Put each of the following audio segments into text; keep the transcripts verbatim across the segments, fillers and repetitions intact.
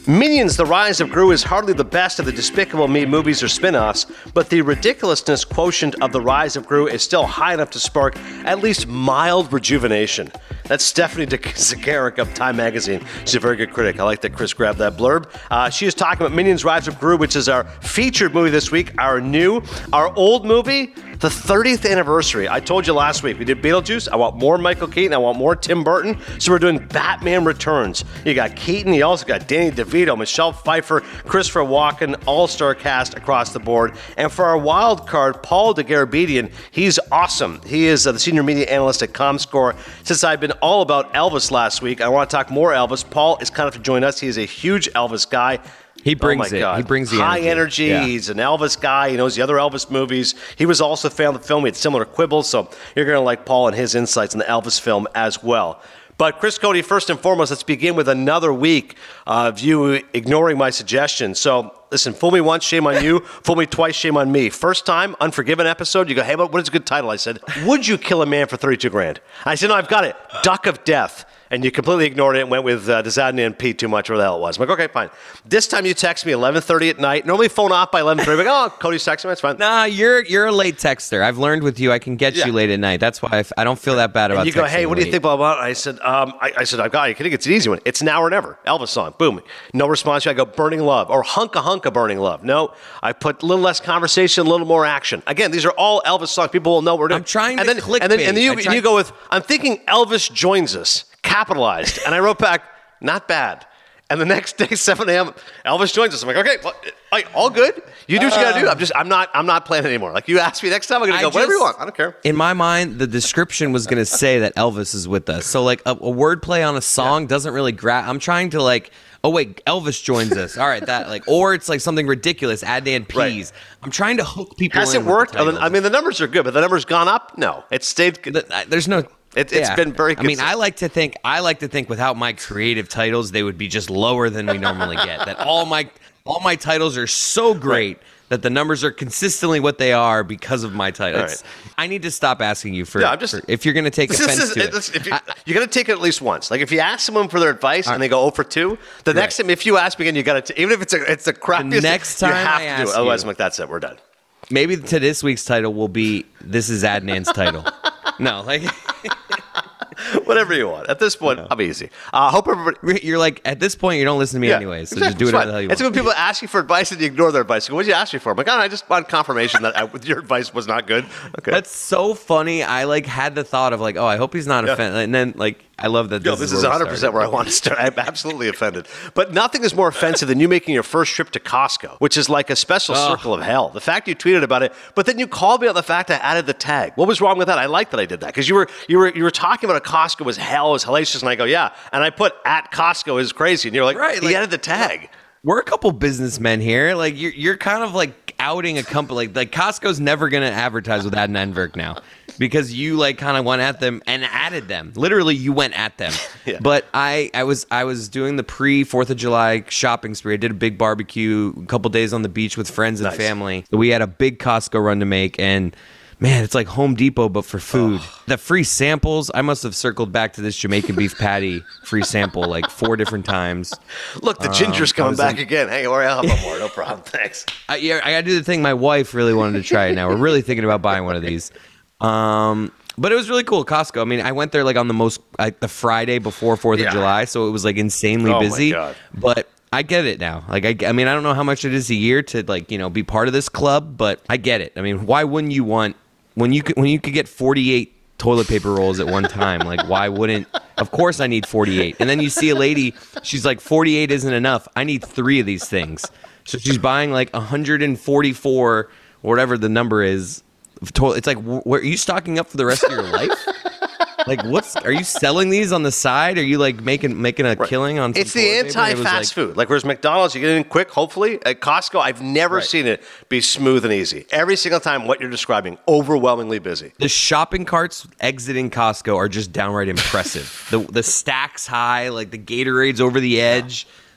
Minions: The Rise of Gru is hardly the best of the Despicable Me movies or spin-offs, but the ridiculousness quotient of The Rise of Gru is still high enough to spark at least mild rejuvenation. That's Stephanie Zacaric of Time Magazine. She's a very good critic. I like that Chris grabbed that blurb. Uh, she is talking about Minions: Rise of Gru, which is our featured movie this week, our new, our old movie, the thirtieth anniversary. I told you last week, we did Beetlejuice. I want more Michael Keaton. I want more Tim Burton. So we're doing Batman Returns. You got Keaton. You also got Danny DeVito, Michelle Pfeiffer, Christopher Walken, all-star cast across the board. And for our wild card, Paul DeGarabedian, he's awesome. He is uh, the senior media analyst at ComScore. Since I've been all about Elvis last week, I want to talk more Elvis. Paul is kind of to join us. He is a huge Elvis guy. He brings oh my it. God. He brings the high energy. energy. Yeah. He's an Elvis guy. He knows the other Elvis movies. He was also a fan of the film. We had similar quibbles, so you're going to like Paul and his insights on the Elvis film as well. But Chris Cody, first and foremost, let's begin with another week of you ignoring my suggestions. So listen, fool me once, shame on you. Fool me twice, shame on me. First time, Unforgiven episode, you go, hey, what is a good title? I said, would you kill a man for thirty-two grand? I said, no, I've got it. Duck of Death. And you completely ignored it and went with, uh, does that and Pete too much, or the hell it was? I'm like, okay, fine. This time you text me eleven thirty at night. Normally phone off by eleven thirty. Like, oh, Cody's texting me, that's fine. Nah, you're you're a late texter. I've learned with you, I can get Yeah. you late at night. That's why I, f- I don't feel that bad about And you go, hey, what do you late. think, blah, blah, blah. I said, um, I, I said, I've got it. I think it's an easy one. It's Now or Never. Elvis song. Boom. No response. I go, Burning Love. Or Hunka Hunka Burning Love. No. I put a little less conversation, a little more action. Again, these are all Elvis songs. People will know what we're doing. I'm trying and to then, clickbait. And then, and then you, I and tried- you go with, I'm thinking Elvis joins us. Capitalized. And I wrote back, not bad. And the next day, seven a.m., Elvis joins us. I'm like, okay, well, like, all good. You do what you got to do. I'm just, I'm not, I'm not playing anymore. Like, you ask me next time, I'm going to I go, whatever you just- want. I don't care. In my mind, the description was going to say that Elvis is with us. So, like, a, a wordplay on a song yeah. doesn't really grab. I'm trying to, like, oh, wait, Elvis joins us. All right, that, like, or it's like something ridiculous, Adnan Peas. Right. I'm trying to hook people Has in. it worked? I mean, the numbers are good, but the numbers gone up? No. It stayed. The, there's no. It, it's yeah. been very good. I mean, I like to think I like to think without my creative titles, they would be just lower than we normally get. That all my all my titles are so great right. that the numbers are consistently what they are because of my titles. Right. I need to stop asking you for, yeah, I'm just, for if you're going to take offense is, to it. If you, I, you're going to take it at least once. Like if you ask someone for their advice right. and they go oh for two, the next right. time if you ask me again, you got to even if it's a it's the crappiest. The next time you have I to ask do it. Otherwise, you, I'm like, that's it. We're done. Maybe to this week's title will be "This is Adnan's title." No, like. Whatever you want. At this point, no. I'm easy. I uh, hope everybody... You're like, at this point, you don't listen to me yeah, anyway, so exactly. just do whatever the hell you it's want. It's when people ask you for advice and you ignore their advice. What did you ask me for? I'm like, oh, I just want confirmation that I, your advice was not good. Okay. That's so funny. I, like, had the thought of, like, oh, I hope he's not yeah. offended. And then, like, I love that this, Yo, this is, is one hundred percent where I want to start. I'm absolutely offended. But nothing is more offensive than you making your first trip to Costco, which is like a special oh. circle of hell. The fact you tweeted about it, but then you called me on the fact I added the tag. What was wrong with that? I like that I did that because you were you were you were talking about a Costco was hell, was hellacious, and I go, yeah. And I put at Costco is crazy, and you're like, right, he like, added the tag. We're a couple businessmen here. Like you're you're kind of like outing a company. Like, like Costco's never gonna advertise with Adnan Virk now. Because you like kind of went at them and added them. Literally, you went at them. yeah. But I, I was I was doing the pre Fourth of July shopping spree. I did a big barbecue, a couple days on the beach with friends and nice. family. We had a big Costco run to make, and man, it's like Home Depot but for food. Oh. The free samples. I must have circled back to this Jamaican beef patty free sample like four different times. Look, the ginger's um, coming back like, again. Hey, or I'll have more. No problem. Thanks. I, yeah, I gotta do the thing my wife really wanted to try it now. We're really thinking about buying one of these. Um, but it was really cool, Costco. I mean, I went there like on the most like the Friday before Fourth yeah. of July, so it was like insanely oh busy. My God. But I get it now. Like, I, I mean, I don't know how much it is a year to like you know be part of this club, but I get it. I mean, why wouldn't you want when you could when you could get forty-eight toilet paper rolls at one time? Like, why wouldn't? Of course, I need forty-eight. And then you see a lady, she's like, forty-eight isn't enough. I need three of these things. So she's buying like one hundred forty-four, or whatever the number is. It's like, where, are you stocking up for the rest of your life? Like, what's are you selling these on the side? Are you like making making a right. killing on? Some it's the anti-fast like, food. Like, whereas McDonald's, you get in quick. Hopefully, at Costco, I've never right. seen it be smooth and easy. Every single time, what you're describing, overwhelmingly busy. The shopping carts exiting Costco are just downright impressive. the the stacks high, like the Gatorades over the edge.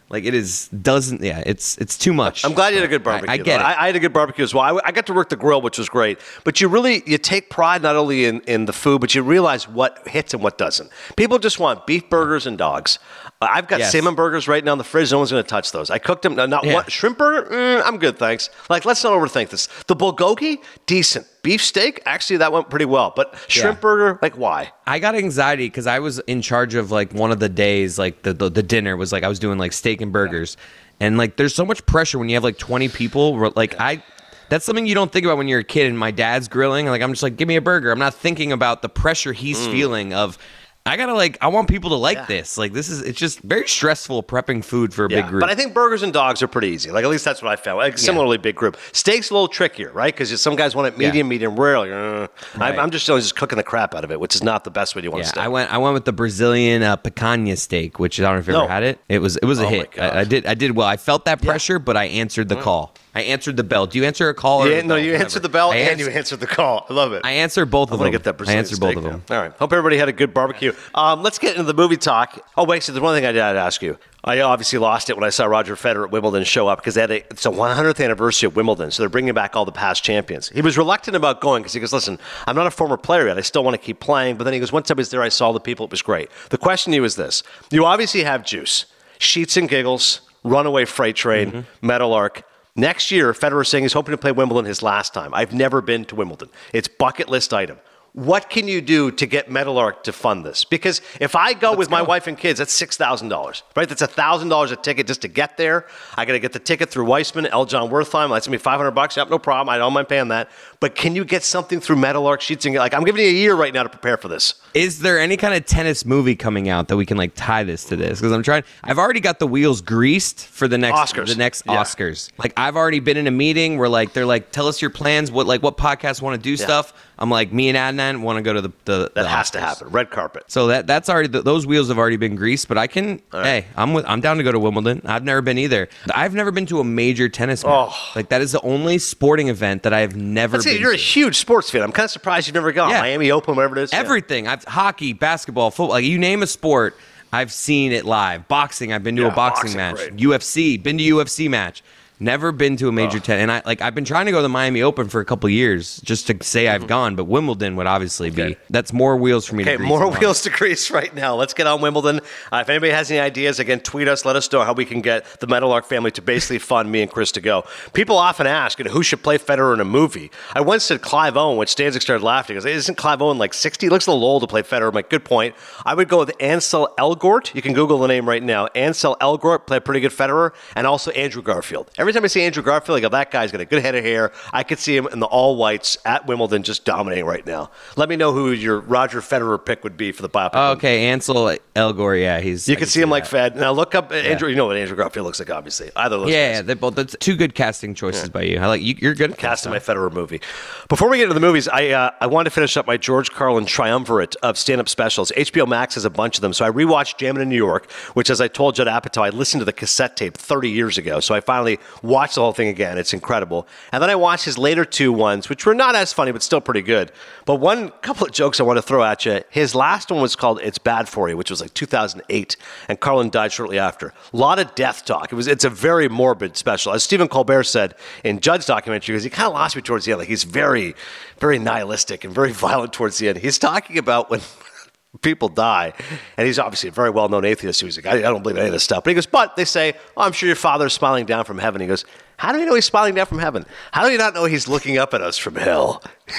Like it is doesn't yeah it's it's too much. I'm glad you had a good barbecue. I, I get though. it. I, I had a good barbecue as well. I, I got to work the grill, which was great. But you really you take pride not only in, in the food, but you realize what hits and what doesn't. People just want beef burgers and dogs. Uh, I've got Yes. salmon burgers right now in the fridge. No one's going to touch those. I cooked them. Not Yeah. one shrimp burger. Mm, I'm good, thanks. Like let's not overthink this. The bulgogi, decent. Beef steak, actually that went pretty well. But shrimp Yeah. burger, like why? I got anxiety because I was in charge of like one of the days, like the, the the dinner was like I was doing like steak and burgers, and like there's so much pressure when you have like twenty people. where, Like I, that's something you don't think about when you're a kid. And my dad's grilling, like I'm just like, give me a burger. I'm not thinking about the pressure he's feeling of. I gotta like. I want people to like Yeah. this. Like this is. It's just very stressful prepping food for a Yeah, big group. but I think burgers and dogs are pretty easy. Like at least that's what I found. Like similarly big group. Steak's a little trickier, right? Because some guys want it medium, Yeah. medium rare. Like, uh, Right. I'm, I'm just just cooking the crap out of it, which is not the best way you want Yeah, to steak. I went. I went with the Brazilian uh, picanha steak, which I don't know if you No. ever had it. It was. It was a Oh my hit. God. I, I did. I did well. I felt that pressure, but I answered the call. I answered the bell. Do you answer a call? Or Yeah, a no, bell? you Whatever. answered the bell I and ans- you answered the call. I love it. I answer both I of want them. to get that I Brazilian answer both steak of them. now. All right. Hope everybody had a good barbecue. Um, let's get into the movie talk. Oh, wait. So there's one thing I did ask you. I obviously lost it when I saw Roger Federer at Wimbledon show up because they had a, it's a one hundredth anniversary of Wimbledon, so they're bringing back all the past champions. He was reluctant about going because he goes, listen, I'm not a former player yet. I still want to keep playing. But then he goes, once I was there, I saw the people. It was great. The question to you is this. You obviously have juice. Sheets and Giggles, Runaway Freight Train, Mm-hmm. Meadowlark. Next year, Federer saying he's hoping to play Wimbledon his last time. I've never been to Wimbledon. It's bucket list item. What can you do to get Meadowlark to fund this? Because if I go with my wife and kids, that's six thousand dollars, right? That's one thousand dollars a ticket just to get there. I got to get the ticket through Weissman, L. John Wertheim. That's going to be five hundred bucks. Yep, no problem. I don't mind paying that. But can you get something through Meadowlark Sheets and like I'm giving you a year right now to prepare for this. Is there any kind of tennis movie coming out that we can like tie this to this? Because I'm trying. I've already got the wheels greased for the next Oscars. The next Yeah. Oscars. Like I've already been in a meeting where like they're like, tell us your plans. What like what podcasts want to do stuff. I'm like, me and Adnan want to go to the the That the has to Oscars. happen. Red carpet. So that that's already th- those wheels have already been greased. But I can. Hey, I'm with. I'm down to go to Wimbledon. I've never been either. I've never been to a major tennis match. Oh. Like that is the only sporting event that I have never Let's been say you're to. a huge sports fan. I'm kind of surprised you've never gone. Yeah. Miami Open, whatever it is. Yeah. Everything. I've hockey, basketball, football. Like you name a sport, I've seen it live. Boxing. I've been to Yeah, a boxing, boxing, match. great. U F C. Been to U F C match. Never been to a major ten. And I like I've been trying to go to the Miami Open for a couple years just to say I've gone. But Wimbledon would obviously be. Okay. That's more wheels for me to Okay, grease. more than one. wheels to grease right now. Let's get on Wimbledon. Uh, if anybody has any ideas, again, tweet us. Let us know how we can get the Meadowlark family to basically fund me and Chris to go. People often ask, you know, who should play Federer in a movie? I once said Clive Owen, which Stanzik started laughing. He goes, isn't Clive Owen like sixty? He looks a little old to play Federer. I'm like, good point. I would go with Ansel Elgort. You can Google the name right now. Ansel Elgort, play a pretty good Federer, and also Andrew Garfield. Every time I see Andrew Garfield, I go, that guy's got a good head of hair. I could see him in the all whites at Wimbledon just dominating right now. Let me know who your Roger Federer pick would be for the biopic. Oh, okay, Ansel Elgort. Yeah, he's. You I can see him like that. Fed. Now look up Andrew. You know what Andrew Garfield looks like, obviously. Either of those Yeah, guys. yeah, they both. That's two good casting choices by you. I like you. You're good at Cast in casting. my Federer movie. Before we get into the movies, I uh, I wanted to finish up my George Carlin triumvirate of stand-up specials. H B O Max has a bunch of them. So I rewatched Jammin' in New York, which, as I told Judd Apatow, I listened to the cassette tape thirty years ago. So I finally watched the whole thing again. It's incredible. And then I watched his later two ones, which were not as funny, but still pretty good. But one couple of jokes I want to throw at you. His last one was called It's Bad For You, which was like two thousand eight. And Carlin died shortly after. A lot of death talk. It was, it's a very morbid special. As Stephen Colbert said in Judd's documentary, because he kind of lost me towards the end. Like he's very, very nihilistic and very violent towards the end. He's talking about when people die, and he's obviously a very well-known atheist who's like, I, I don't believe any of this stuff. But he goes, but they say, oh, I'm sure your father's smiling down from heaven. He goes, how do you know he's smiling down from heaven? How do you not know he's looking up at us from hell?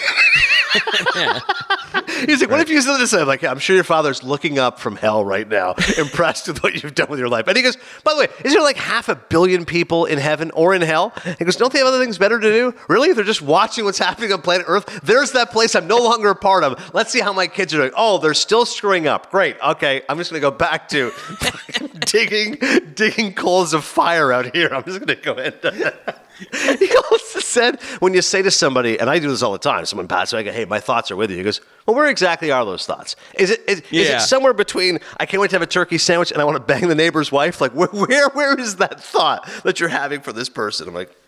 He's like, what if you said this? I'm like, yeah, I'm sure your father's looking up from hell right now, impressed with what you've done with your life. And he goes, by the way, is there like half a billion people in heaven or in hell? He goes, don't they have other things better to do? Really? They're just watching what's happening on planet Earth. There's that place I'm no longer a part of. Let's see how my kids are doing. Oh, they're still screwing up. Great. Okay, I'm just going to go back to digging, digging coals of fire out here. I'm just going to go ahead and He also said, when you say to somebody, and I do this all the time, someone passes away, I go, hey, my thoughts are with you. He goes, well, where exactly are those thoughts? Is it is, is Yeah. it somewhere between, I can't wait to have a turkey sandwich and I want to bang the neighbor's wife? Like, where where, where is that thought that you're having for this person? I'm like,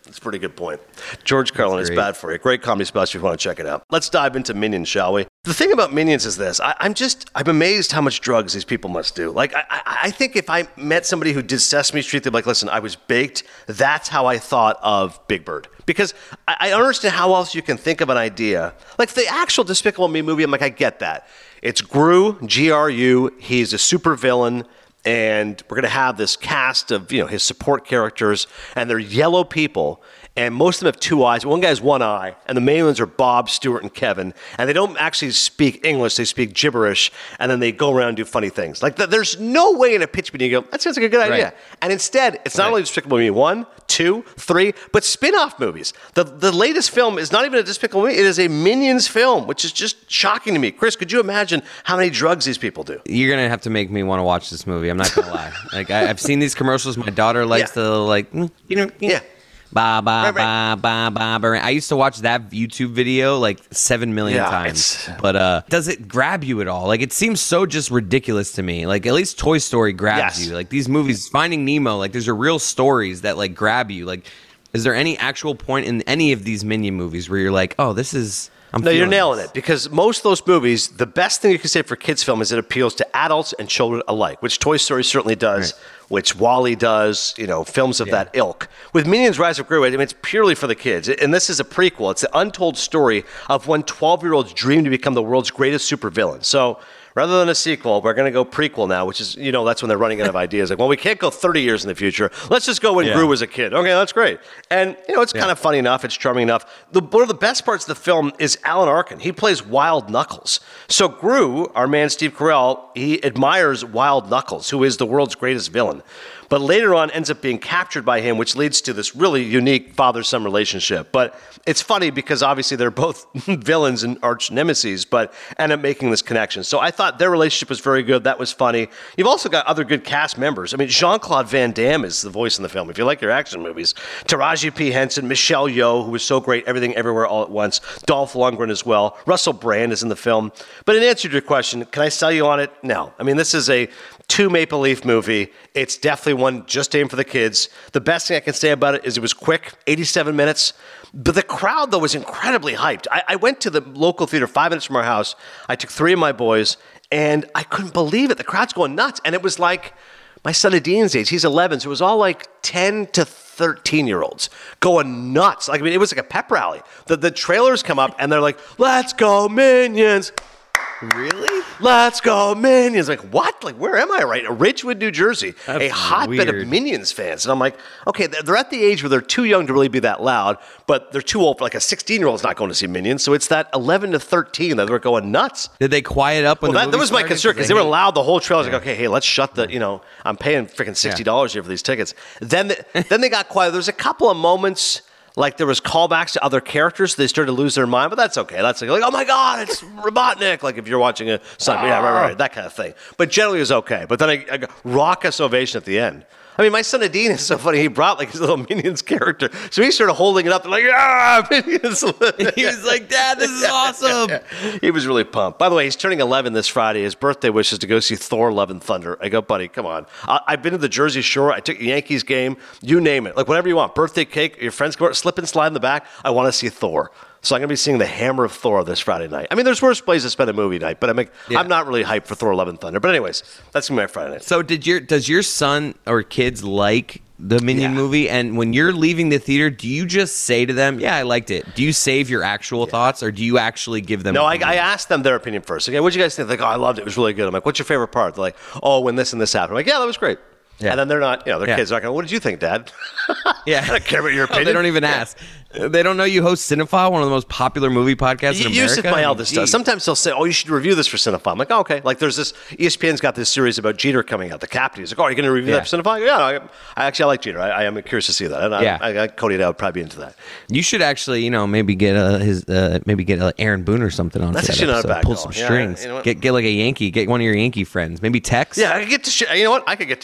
That's a pretty good point. George Carlin is bad for you. Great comedy special if you want to check it out. Let's dive into Minions, shall we? The thing about Minions is this. I, I'm just, I'm amazed how much drugs these people must do. Like, I, I, I think if I met somebody who did Sesame Street, they'd be like, listen, I was baked. That's how I thought of Big Bird. Because I, I don't understand how else you can think of an idea. Like, the actual Despicable Me movie, I'm like, I get that. It's Gru, G R U. He's a supervillain. And we're going to have this cast of, you know, his support characters, and they're yellow people, and most of them have two eyes. One guy has one eye, and the main ones are Bob, Stuart, and Kevin, and they don't actually speak English. They speak gibberish, and then they go around and do funny things. Like, th- there's no way in a pitch meeting you go, that sounds like a good idea. Right. And instead, it's not Right. only Despicable Me one, two, three, but spin-off movies. The, the latest film is not even a Despicable Me. It is a Minions film, which is just shocking to me. Chris, could you imagine how many drugs these people do? You're gonna have to make me want to watch this movie. I'm not gonna lie. Like I, I've seen these commercials. My daughter likes Yeah. to like, mm, you know, Yeah. Ba ba Right, right. ba ba ba ba. I used to watch that YouTube video like seven million Yeah, times. it's- But uh, does it grab you at all? Like it seems so just ridiculous to me. Like at least Toy Story grabs Yes. you. Like these movies, Finding Nemo. Like there's a real stories that like grab you. Like, is there any actual point in any of these Minion movies where you're like, oh, this is? I'm No, you're feeling nailing this. it, because most of those movies, the best thing you can say for kids' film is it appeals to adults and children alike, which Toy Story certainly does, Right. which WALL-E does, you know, films of Yeah. that ilk. With Minions Rise of Gru, I mean, it's purely for the kids, and this is a prequel. It's the untold story of when twelve-year-olds dream to become the world's greatest supervillain. So rather than a sequel, we're going to go prequel now, which is, you know, that's when they're running out of ideas. Like, well, we can't go thirty years in the future. Let's just go when Yeah. Gru was a kid. Okay, that's great. And, you know, it's kind of funny enough. It's charming enough. The, one of the best parts of the film is Alan Arkin. He plays Wild Knuckles. So Gru, our man Steve Carell, he admires Wild Knuckles, who is the world's greatest villain. But later on ends up being captured by him, which leads to this really unique father-son relationship. But it's funny because obviously they're both villains and arch nemesis, but end up making this connection. So I thought their relationship was very good. That was funny. You've also got other good cast members. I mean, Jean-Claude Van Damme is the voice in the film. If you like your action movies, Taraji P. Henson, Michelle Yeoh, who was so great, Everything Everywhere All at Once, Dolph Lundgren as well. Russell Brand is in the film. But in answer to your question, can I sell you on it? No. I mean, this is a two Maple Leaf movie. It's definitely one just aimed for the kids. The best thing I can say about it is it was quick, eighty-seven minutes. But the crowd, though, was incredibly hyped. I, I went to the local theater five minutes from our house. I took three of my boys, and I couldn't believe it. The crowd's going nuts. And it was like my son Adin's age. He's eleven, so it was all like ten to thirteen-year-olds going nuts. Like, I mean, it was like a pep rally. The, the trailers come up, and they're like, let's go, Minions. Really? Let's go, Minions. Like, what? Like, where am I right now? Ridgewood, New Jersey. That's a hotbed of weird. Minions fans. And I'm like, okay, they're they're at the age where they're too young to really be that loud, but they're too old. Like, a sixteen-year-old's not going to see Minions. So it's that eleven to thirteen that they're going nuts. Did they quiet up when Well, the that, that movie was my started? concern, because they were hate- loud the whole trail. I was like, okay, hey, let's shut the, you know, I'm paying freaking sixty dollars here for these tickets. Then, the, then they got quiet. There was a couple of moments, like there was callbacks to other characters. They started to lose their mind, but that's okay. That's like, like oh my God, it's Robotnik. Like if you're watching a son, yeah, right, right, right, that kind of thing. But generally it was okay. But then I, I got raucous ovation at the end. I mean, my son Adine is so funny. He brought like his little Minions character. So he started holding it up. They're like, ah, Minions. He was like, Dad, this is awesome. Yeah. He was really pumped. By the way, he's turning eleven this Friday. His birthday wish is to go see Thor: Love and Thunder. I go, buddy, come on. I- I've been to the Jersey Shore. I took a Yankees game. You name it. Like whatever you want. Birthday cake. Your friends go slip and slide in the back. I want to see Thor. So I'm going to be seeing the Hammer of Thor this Friday night. I mean, there's worse places to spend a movie night, but I'm like, Yeah. I'm not really hyped for Thor: Love and Thunder. But anyways, that's going to be my Friday night. So did your does your son or kids like the Minion Yeah. movie? And when you're leaving the theater, do you just say to them, yeah, I liked it? Do you save your actual thoughts, or do you actually give them No, I, opinion? I asked them their opinion first. Okay, what'd you guys think? Like, oh, I loved it. It was really good. I'm like, what's your favorite part? They're like, oh, when this and this happened. I'm like, yeah, that was great. Yeah. And then they're not, you know, their Yeah. kids are not going, what did you think, Dad? Yeah. I don't care about your No, opinion. they don't even ask. They don't know you host Cinephile, one of the most popular movie podcasts in America. Yusuf, my I mean, eldest, does. geez. Sometimes he'll say, oh, you should review this for Cinephile. I'm like, oh, okay. Like, there's this, E S P N's got this series about Jeter coming out, the captain. He's like, oh, are you going to review Yeah. that for Cinephile? Yeah, I, I actually I like Jeter. I, I am curious to see that. And I, Yeah. I, I, Cody and I would probably be into that. You should actually, you know, maybe get uh, his, uh, maybe get uh, Aaron Boone or something on. That's for that actually not a episode. bad Pull call. some Yeah, strings. you know what? get get like a Yankee. Get one of your Yankee friends. Maybe Tex. Yeah, I could get to share. You know what? I could get to share. That,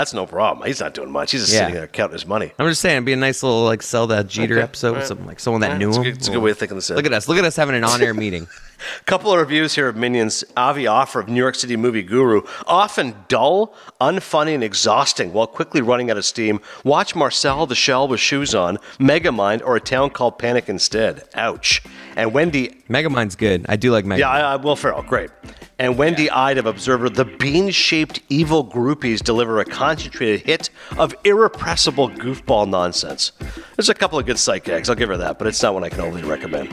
that's no problem. He's not doing much. He's just Yeah. sitting there counting his money. I'm just saying, it'd be a nice little like sell that Jeter Okay. episode with Right. something like someone that Right. knew It's a him. good- it's a good way of thinking this in. Look at us. Look at us having an on-air meeting. Couple of reviews here of Minions. Avi Offer of New York City Movie Guru. Often dull, unfunny, and exhausting while quickly running out of steam. Watch Marcel the Shell with Shoes On, Megamind, or A Town Called Panic instead. Ouch. And Wendy... Megamind's good. I do like Megamind. Yeah, I, I, Will Ferrell, great. And Wendy Ide of Observer, the bean-shaped evil groupies deliver a concentrated hit of irrepressible goofball nonsense. There's a couple of good sight gags, I'll give her that, but it's not one I can only recommend.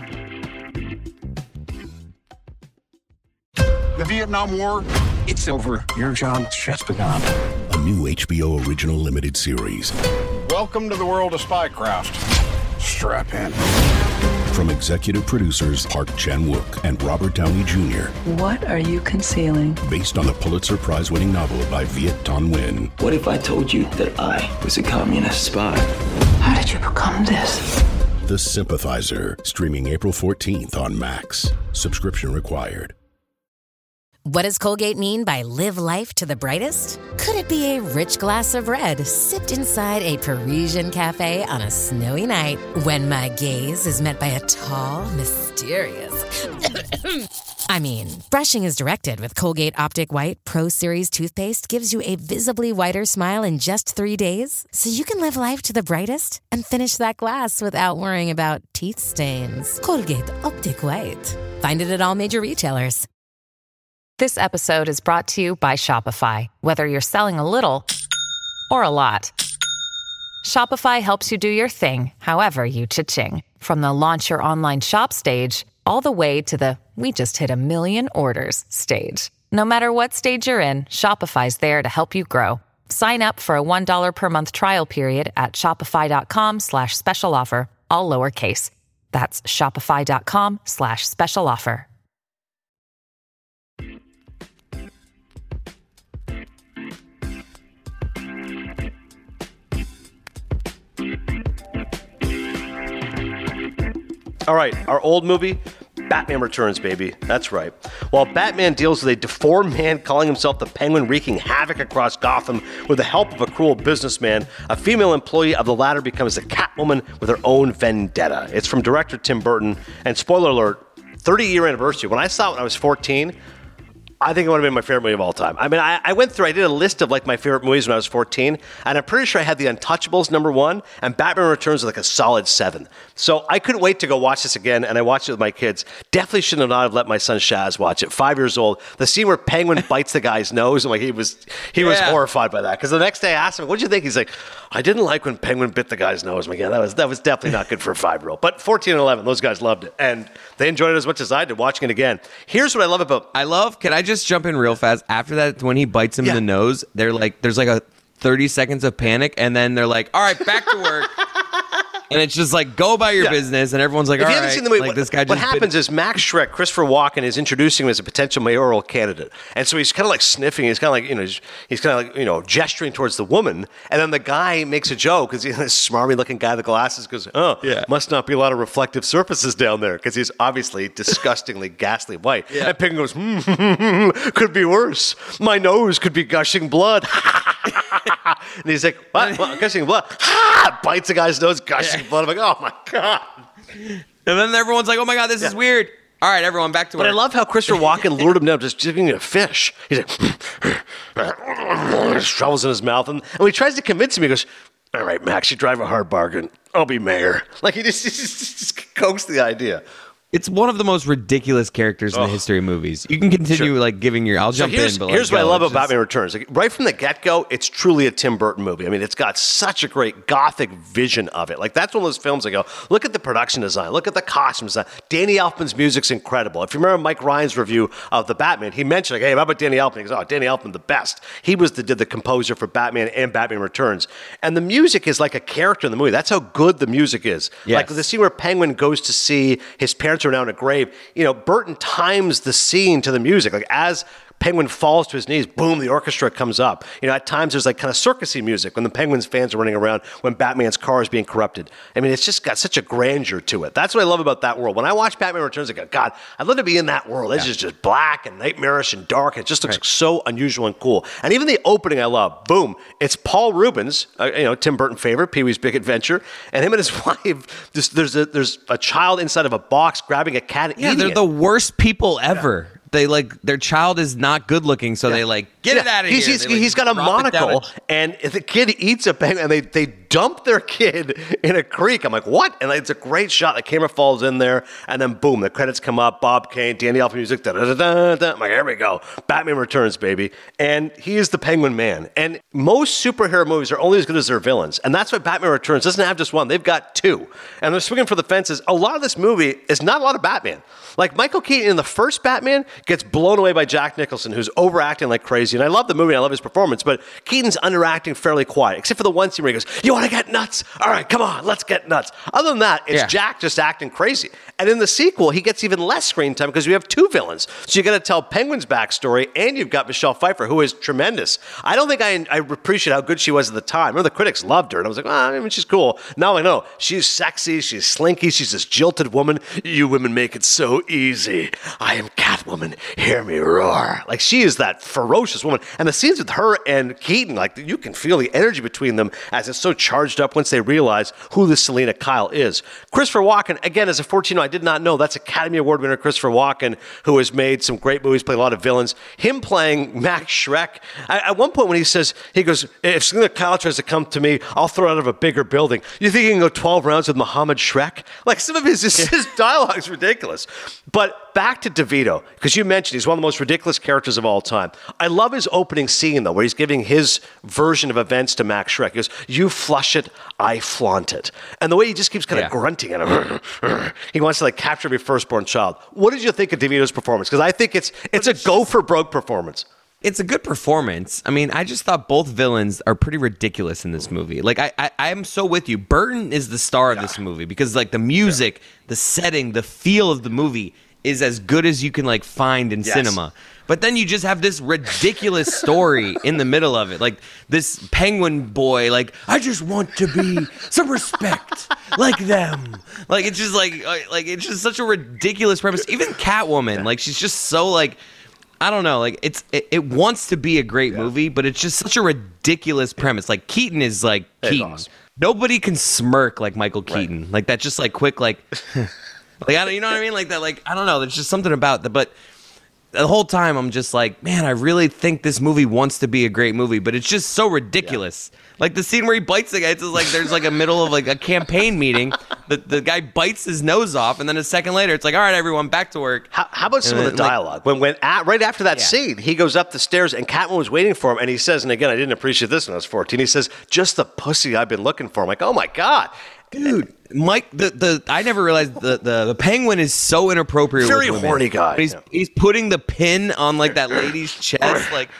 The Vietnam War, it's over. Your job's just begun. A new H B O original limited series Welcome to the world of spycraft. Strap in. from executive producers Park Chan-wook and Robert Downey Junior What are you concealing? Based on the Pulitzer Prize-winning novel by Viet Thanh Nguyen. What if I told you that I was a communist spy? How did you become this? The Sympathizer, streaming April fourteenth on Max. Subscription required. What does Colgate mean by live life to the brightest? Could it be a rich glass of red sipped inside a Parisian cafe on a snowy night when my gaze is met by a tall, mysterious... I mean, brushing is directed with Colgate Optic White Pro Series toothpaste gives you a visibly whiter smile in just three days, so you can live life to the brightest and finish that glass without worrying about teeth stains. Colgate Optic White. Find it at all major retailers. This episode is brought to you by Shopify. Whether you're selling a little or a lot, Shopify helps you do your thing, however you cha-ching. From the launch your online shop stage, all the way to the we just hit a million orders stage. No matter what stage you're in, Shopify's there to help you grow. Sign up for a one dollar per month trial period at shopify.com slash special offer, all lowercase. That's shopify.com slash special offer. All right, our old movie, Batman Returns, baby. That's right. While Batman deals with a deformed man calling himself the Penguin wreaking havoc across Gotham with the help of a cruel businessman, a female employee of the latter becomes a Catwoman with her own vendetta. It's from director Tim Burton, and spoiler alert, thirty-year anniversary. When I saw it when I was fourteen, I think it would have been my favorite movie of all time. I mean, I, I went through, I did a list of like my favorite movies when I was fourteen, and I'm pretty sure I had The Untouchables number one, and Batman Returns was like a solid seven. So I couldn't wait to go watch this again, and I watched it with my kids. Definitely should not have let my son Shaz watch it. Five years old. The scene where Penguin bites the guy's nose, and like he was, he was Yeah. horrified by that. Because the next day I asked him, "What'd you think?" He's like, "I didn't like when Penguin bit the guy's nose." I'm like, yeah, that was that was definitely not good for a five-year-old. But fourteen and eleven, those guys loved it, and they enjoyed it as much as I did watching it again. Here's what I love about. I love. Can I just jump in real fast? After that, when he bites him Yeah. in the nose, they're like, there's like a thirty seconds of panic, and then they're like, "All right, back to work." And it's just like, go about your Yeah. business, and everyone's like, If all you haven't right. seen the movie, like, what, this guy what just happens bit- is Max Schreck, Christopher Walken, is introducing him as a potential mayoral candidate. And so he's kind of like sniffing. He's kind of like, you know, he's, he's kind of like, you know, gesturing towards the woman. And then the guy makes a joke because he's this smarmy looking guy with the glasses goes, oh, Yeah. must not be a lot of reflective surfaces down there because he's obviously disgustingly ghastly white. Yeah. And Penguin goes, hmm, could be worse. My nose could be gushing blood. And he's like, what? what? Gushing blood? Bites the guy's nose, gushing blood. I'm like, oh my God. and then everyone's like, oh my God, this is Yeah. weird. All right, everyone, back to But work. I love how Christopher Walken lured him down just giving him a fish. He's like, shovels in his mouth. And, and when he tries to convince him, he goes, all right, Max, you drive a hard bargain. I'll be mayor. Like, he just, he just, just coaxed the idea. It's one of the most ridiculous characters in the history of movies. You can continue Sure. like giving your. I'll So jump here's, in. But like, here's what I go, love it's about just- Batman Returns. Like, right from the get-go, it's truly a Tim Burton movie. I mean, it's got such a great gothic vision of it. Like, that's one of those films I go, look at the production design, look at the costume design. Danny Elfman's music's incredible. If you remember Mike Ryan's review of the Batman, he mentioned, like, hey, how about Danny Elfman? He goes, oh, Danny Elfman, the best. He was the, did the composer for Batman and Batman Returns. And the music is like a character in the movie. That's how good the music is. Yes. Like the scene where Penguin goes to see his parents are now in a grave, you know, Burton times the scene to the music. Like as Penguin falls to his knees. Boom, the orchestra comes up. You know, at times there's like kind of circusy music when the Penguins fans are running around when Batman's car is being corrupted. I mean, it's just got such a grandeur to it. That's what I love about that world. When I watch Batman Returns, I go, God, I'd love to be in that world. It's yeah. just, just black and nightmarish and dark. It just looks right. so unusual and cool. And even the opening I love. Boom. It's Paul Rubens, uh, you know, Tim Burton favorite, Pee-wee's Big Adventure, and him and his wife, just, there's, a, there's a child inside of a box grabbing a cat and yeah, eating they're it. the worst people ever. Yeah. They like their child is not good looking, so yeah. they like get yeah. it out of he's, here. He's, they, like, he's got a monocle, and the kid eats a penguin, and they, they dump their kid in a creek. I'm like, what? And it's a great shot. The camera falls in there, and then boom, the credits come up. Bob Kane, Danny Elfman music. Da, da, da, da, da. I'm like, here we go. Batman Returns, baby. And he is the Penguin Man. And most superhero movies are only as good as their villains, and that's why Batman Returns doesn't have just one. They've got two, and they're swinging for the fences. A lot of this movie is not a lot of Batman. Like Michael Keaton in the first Batman gets blown away by Jack Nicholson, who's overacting like crazy. And I love the movie, and I love his performance, but Keaton's underacting fairly quiet, except for the one scene where he goes, you want to get nuts? All right, come on, let's get nuts. Other than that, it's yeah. Jack just acting crazy. And in the sequel, he gets even less screen time because we have two villains. So you got to tell Penguin's backstory, and you've got Michelle Pfeiffer, who is tremendous. I don't think I, I appreciate how good she was at the time. I remember the critics loved her, and I was like, oh, I mean, she's cool. Now I know. She's sexy, she's slinky, she's this jilted woman. You women make it so easy. I am Catwoman, hear me roar. Like, she is that ferocious woman. And the scenes with her and Keaton, like, you can feel the energy between them as it's so charged up once they realize who this Selina Kyle is. Christopher Walken, again, as a fourteen-year-old, I did not know, that's Academy Award winner Christopher Walken, who has made some great movies, played a lot of villains. Him playing Max Schreck. I, at one point when he says, he goes, if Selina Kyle tries to come to me, I'll throw it out of a bigger building. You think you can go twelve rounds with Muhammad Schreck? Like, some of his, his, his dialogue is ridiculous. But back to DeVito, because you mentioned he's one of the most ridiculous characters of all time. I love his opening scene, though, where he's giving his version of events to Max Schreck. He goes, you flush it, I flaunt it. And the way he just keeps kind of yeah. grunting at him. He wants to, like, capture your firstborn child. What did you think of DeVito's performance? Because I think it's it's a go-for-broke performance. It's a good performance. I mean, I just thought both villains are pretty ridiculous in this movie. Like, I, I, I am so with you. Burton is the star of this movie because, like, the music, yeah. the setting, the feel of the movie is as good as you can, like, find in yes. cinema. But then you just have this ridiculous story in the middle of it. Like, this penguin boy, like, I just want to be some respect like them. Like, it's just like, like it's just such a ridiculous premise. Even Catwoman, like, she's just so, like, I don't know, like, it's it, it wants to be a great yeah. movie, but it's just such a ridiculous premise. Like, Keaton is like Keaton. Awesome. Nobody can smirk like Michael Keaton. Right. Like, that just, like, quick, like, like, I don't, you know what I mean? Like that, like, I don't know. There's just something about that. But the whole time I'm just like, man, I really think this movie wants to be a great movie, but it's just so ridiculous. Yeah. Like the scene where he bites the guy, it's just like there's like a middle of like a campaign meeting. The the guy bites his nose off, and then a second later, it's like, all right, everyone, back to work. How, how about some and of the dialogue? Like, when when at, right after that yeah. scene, he goes up the stairs, and Catwoman was waiting for him, and he says, and again, I didn't appreciate this when I was fourteen. He says, "Just the pussy I've been looking for." I'm like, oh my god. Dude, Mike, the, the I never realized the, the, the penguin is so inappropriate. Very with horny guy. He's yeah. he's putting the pin on like that lady's chest, like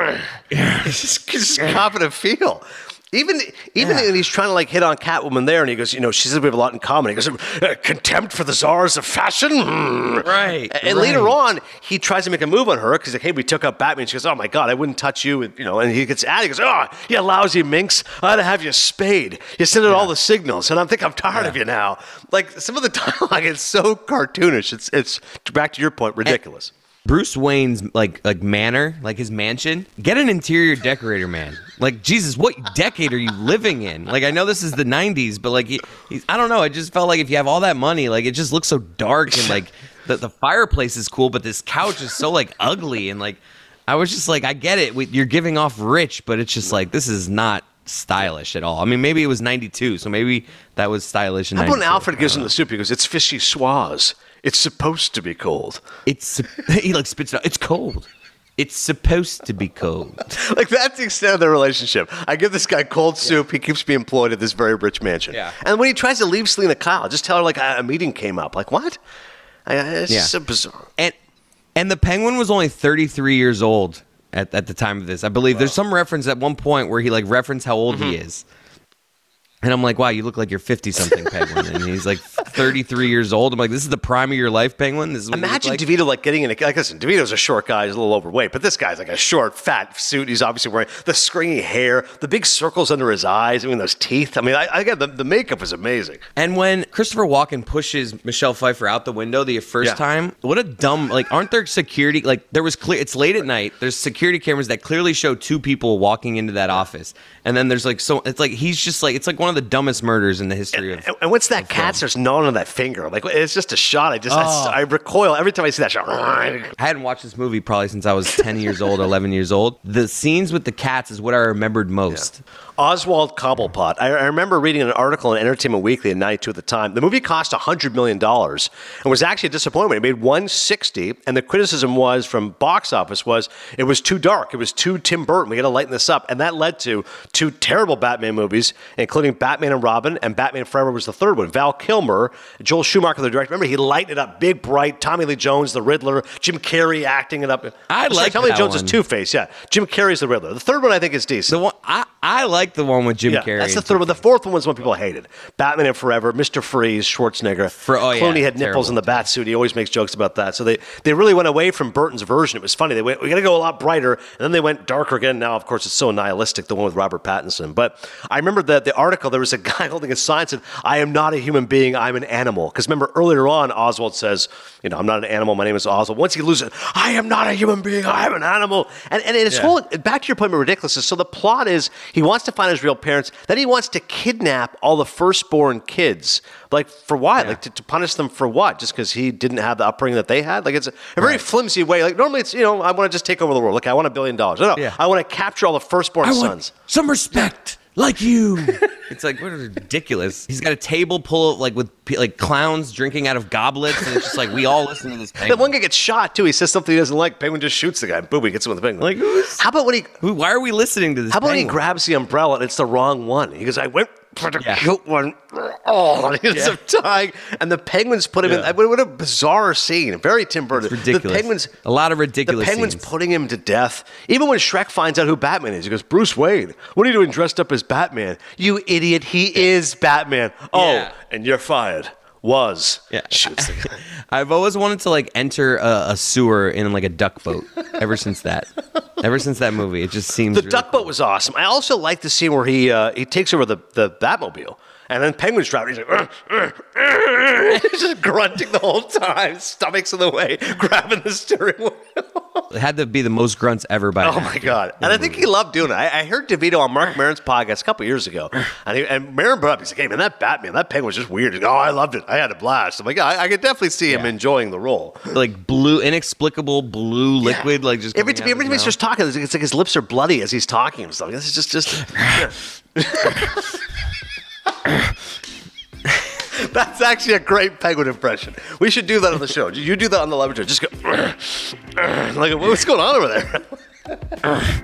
it's just, just confident feel. Even even yeah. when he's trying to like hit on Catwoman there, and he goes, you know, she says we have a lot in common. He goes, uh, contempt for the czars of fashion, right? And right. later on, he tries to make a move on her because like, hey, we took up Batman. She goes, oh my god, I wouldn't touch you, and, you know. And he gets at, he goes, oh, you lousy minx, I ought to have you spayed. You sent out yeah. all the signals, and I think I'm tired yeah. of you now. Like some of the dialogue is so cartoonish. It's it's back to your point, ridiculous. And Bruce Wayne's like like manor, like his mansion. Get an interior decorator, man. Like, Jesus, what decade are you living in? Like, I know this is the nineties, but like, he, he's, I don't know. I just felt like if you have all that money, like, it just looks so dark, and like the the fireplace is cool, but this couch is so like ugly, and like, I was just like, I get it. We, you're giving off rich, but it's just like this is not stylish at all. I mean, maybe it was ninety-two, so maybe that was stylish in ninety-two. How about when Alfred gives him know. the soup? He goes, it's fishy schwaz. It's supposed to be cold. It's he like spits it out. It's cold. It's supposed to be cold. Like, that's the extent of their relationship. I give this guy cold soup. Yeah. He keeps me employed at this very rich mansion. Yeah. And when he tries to leave Selina Kyle, just tell her, like, a, a meeting came up. Like, what? I, it's yeah. so bizarre. And and the Penguin was only thirty-three years old at, at the time of this. I believe wow. There's some reference at one point where he, like, referenced how old mm-hmm. he is. And I'm like, wow, you look like you're fifty-something, Penguin. And he's like, thirty-three years old. I'm like, this is the prime of your life, Penguin. This is what Imagine like. DeVito like getting in a, like listen, DeVito's a short guy, he's a little overweight, but this guy's like a short, fat suit. He's obviously wearing the stringy hair, the big circles under his eyes, I mean those teeth. I mean, I, I get the, the makeup is amazing. And when Christopher Walken pushes Michelle Pfeiffer out the window the first Yeah. time, what a dumb, like, aren't there security, like, there was clear, it's late at night, there's security cameras that clearly show two people walking into that office, and then there's like, so, it's like, he's just like, it's like one of the dumbest murders in the history of And, and what's that cat starts gnawing on that finger? Like, it's just a shot. I just, Oh. I, I recoil every time I see that shot. I hadn't watched this movie probably since I was ten years old, eleven years old. The scenes with the cats is what I remembered most. Oswald Cobblepot. I, I remember reading an article in Entertainment Weekly in ninety-two at the time. The movie cost one hundred million dollars and was actually a disappointment. It made one hundred sixty, and the criticism was from box office was it was too dark. It was too Tim Burton. We got to lighten this up. And that led to two terrible Batman movies, including Batman and Robin, and Batman Forever was the third one. Val Kilmer, Joel Schumacher, the director. Remember, he lightened it up big, bright. Tommy Lee Jones, the Riddler. Jim Carrey acting it up. I Sorry, like Tommy Lee that Jones one. is Two-Face, yeah. Jim Carrey's the Riddler. The third one I think is decent. The one I, I like the one with Jim Yeah, Carrey. that's the third one. The fourth one was one people hated. Batman and Forever, Mister Freeze, Schwarzenegger. For- oh, yeah, Clooney had nipples terrible. in the bat suit. He always makes jokes about that. So they, they really went away from Burton's version. It was funny. They went, we got to go a lot brighter. And then they went darker again. Now, of course, it's so nihilistic, the one with Robert Pattinson. But I remember that the article, there was a guy holding a sign that said, I am not a human being, I'm an animal. Because remember, earlier on, Oswald says, you know, I'm not an animal, my name is Oswald. Once he loses it, I am not a human being, I am an animal. And, and his Yeah. whole, back to your point about ridiculousness, so the plot is he wants to find his real parents, then he wants to kidnap all the firstborn kids. Like, for what? Yeah. Like, to, to punish them for what? Just because he didn't have the upbringing that they had? Like, it's a, a very Right. flimsy way. Like, normally it's, you know, I want to just take over the world. Like, I want a billion dollars. No, no, Yeah. I want to capture all the firstborn I sons. want some respect, like you. It's like, what ridiculous. He's got a table full of, like, with pe- like clowns drinking out of goblets, and it's just like, we all listen to this That Penguin. one guy gets shot, too. He says something he doesn't like. Penguin just shoots the guy. Boom, he gets him with the penguin. Like, who's- How about when he... Who, why are we listening to this How about when he Penguin? grabs the umbrella and it's the wrong one? He goes, I went for the Yeah. cute one. Oh, he ends Yeah. up dying. And the penguins put him Yeah. in. What what a bizarre scene. Very Tim Burton. It's ridiculous. The penguins, A lot of ridiculous The penguins scenes. putting him to death. Even when Shrek finds out who Batman is, he goes, Bruce Wayne, what are you doing dressed up as Batman? You idiot, he is Batman. Oh, Yeah. and you're fired. Was. Yeah. Shoots the guy. I've always wanted to like enter a, a sewer in like a duck boat. Ever since that, ever since that movie, it just seems The really duck boat was awesome. I also like the scene where he uh, he takes over the, the Batmobile. And then Penguin's driving. He's like, "Ugh, ugh, ugh." He's just grunting the whole time. Stomach's in the way, grabbing the steering wheel. It had to be the most grunts ever by. Oh my God. And I think he loved doing it. I, I heard DeVito on Mark Maron's podcast a couple years ago. And, he, and Maron brought up, he's like, hey, man, that Batman, that Penguin was just weird. He's like, oh, I loved it. I had a blast. I'm like, yeah, I, I could definitely see him Yeah. enjoying the role. Like blue, inexplicable blue liquid, like just Every, coming out every of time his he's just mouth. talking, it's like, it's like his lips are bloody as he's talking and stuff. This is just, just. That's actually a great Penguin impression. We should do that on the show. You do that on the laboratory. Just go. Like, what's going on over there?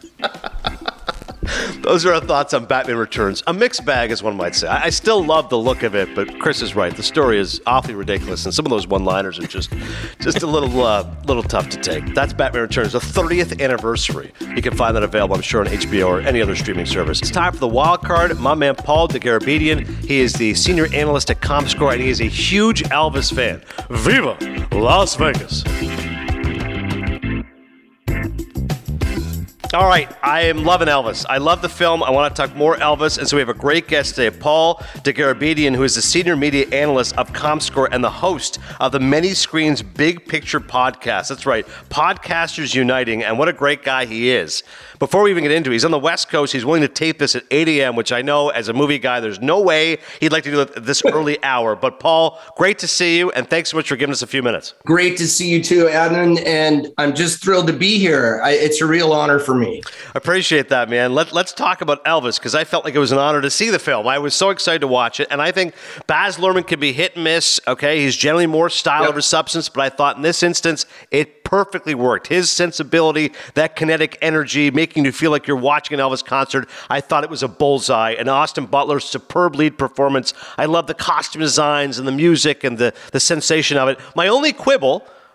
Those are our thoughts on Batman Returns. A mixed bag, as one might say. I I still love the look of it, but Chris is right. The story is awfully ridiculous, and some of those one-liners are just, just a little, uh, little tough to take. That's Batman Returns, the thirtieth anniversary. You can find that available, I'm sure, on H B O or any other streaming service. It's time for the wild card. My man Paul DeGarabedian. He is the senior analyst at ComScore, and he is a huge Elvis fan. Viva Las Vegas! All right, I am loving Elvis. I love the film. I want to talk more Elvis, and so we have a great guest today, Paul DeGarabedian, who is the senior media analyst of ComScore and the host of the Many Screens Big Picture podcast. That's right, Podcasters Uniting, and what a great guy he is. Before we even get into it, he's on the West Coast. He's willing to tape this at eight a.m., which I know, as a movie guy, there's no way he'd like to do it at this early hour. But Paul, great to see you, and thanks so much for giving us a few minutes. Great to see you too, Adam, and I'm just thrilled to be here. I, it's a real honor for me. Appreciate that, man. Let, let's talk about Elvis, because I felt like it was an honor to see the film. I was so excited to watch it, and I think Baz Luhrmann can be hit and miss, okay? He's generally more style Yep. over substance, but I thought in this instance, it perfectly worked. His sensibility, that kinetic energy, making you feel like you're watching an Elvis concert, I thought it was a bullseye. And Austin Butler's superb lead performance. I love the costume designs and the music and the, the sensation of it. My only quibble,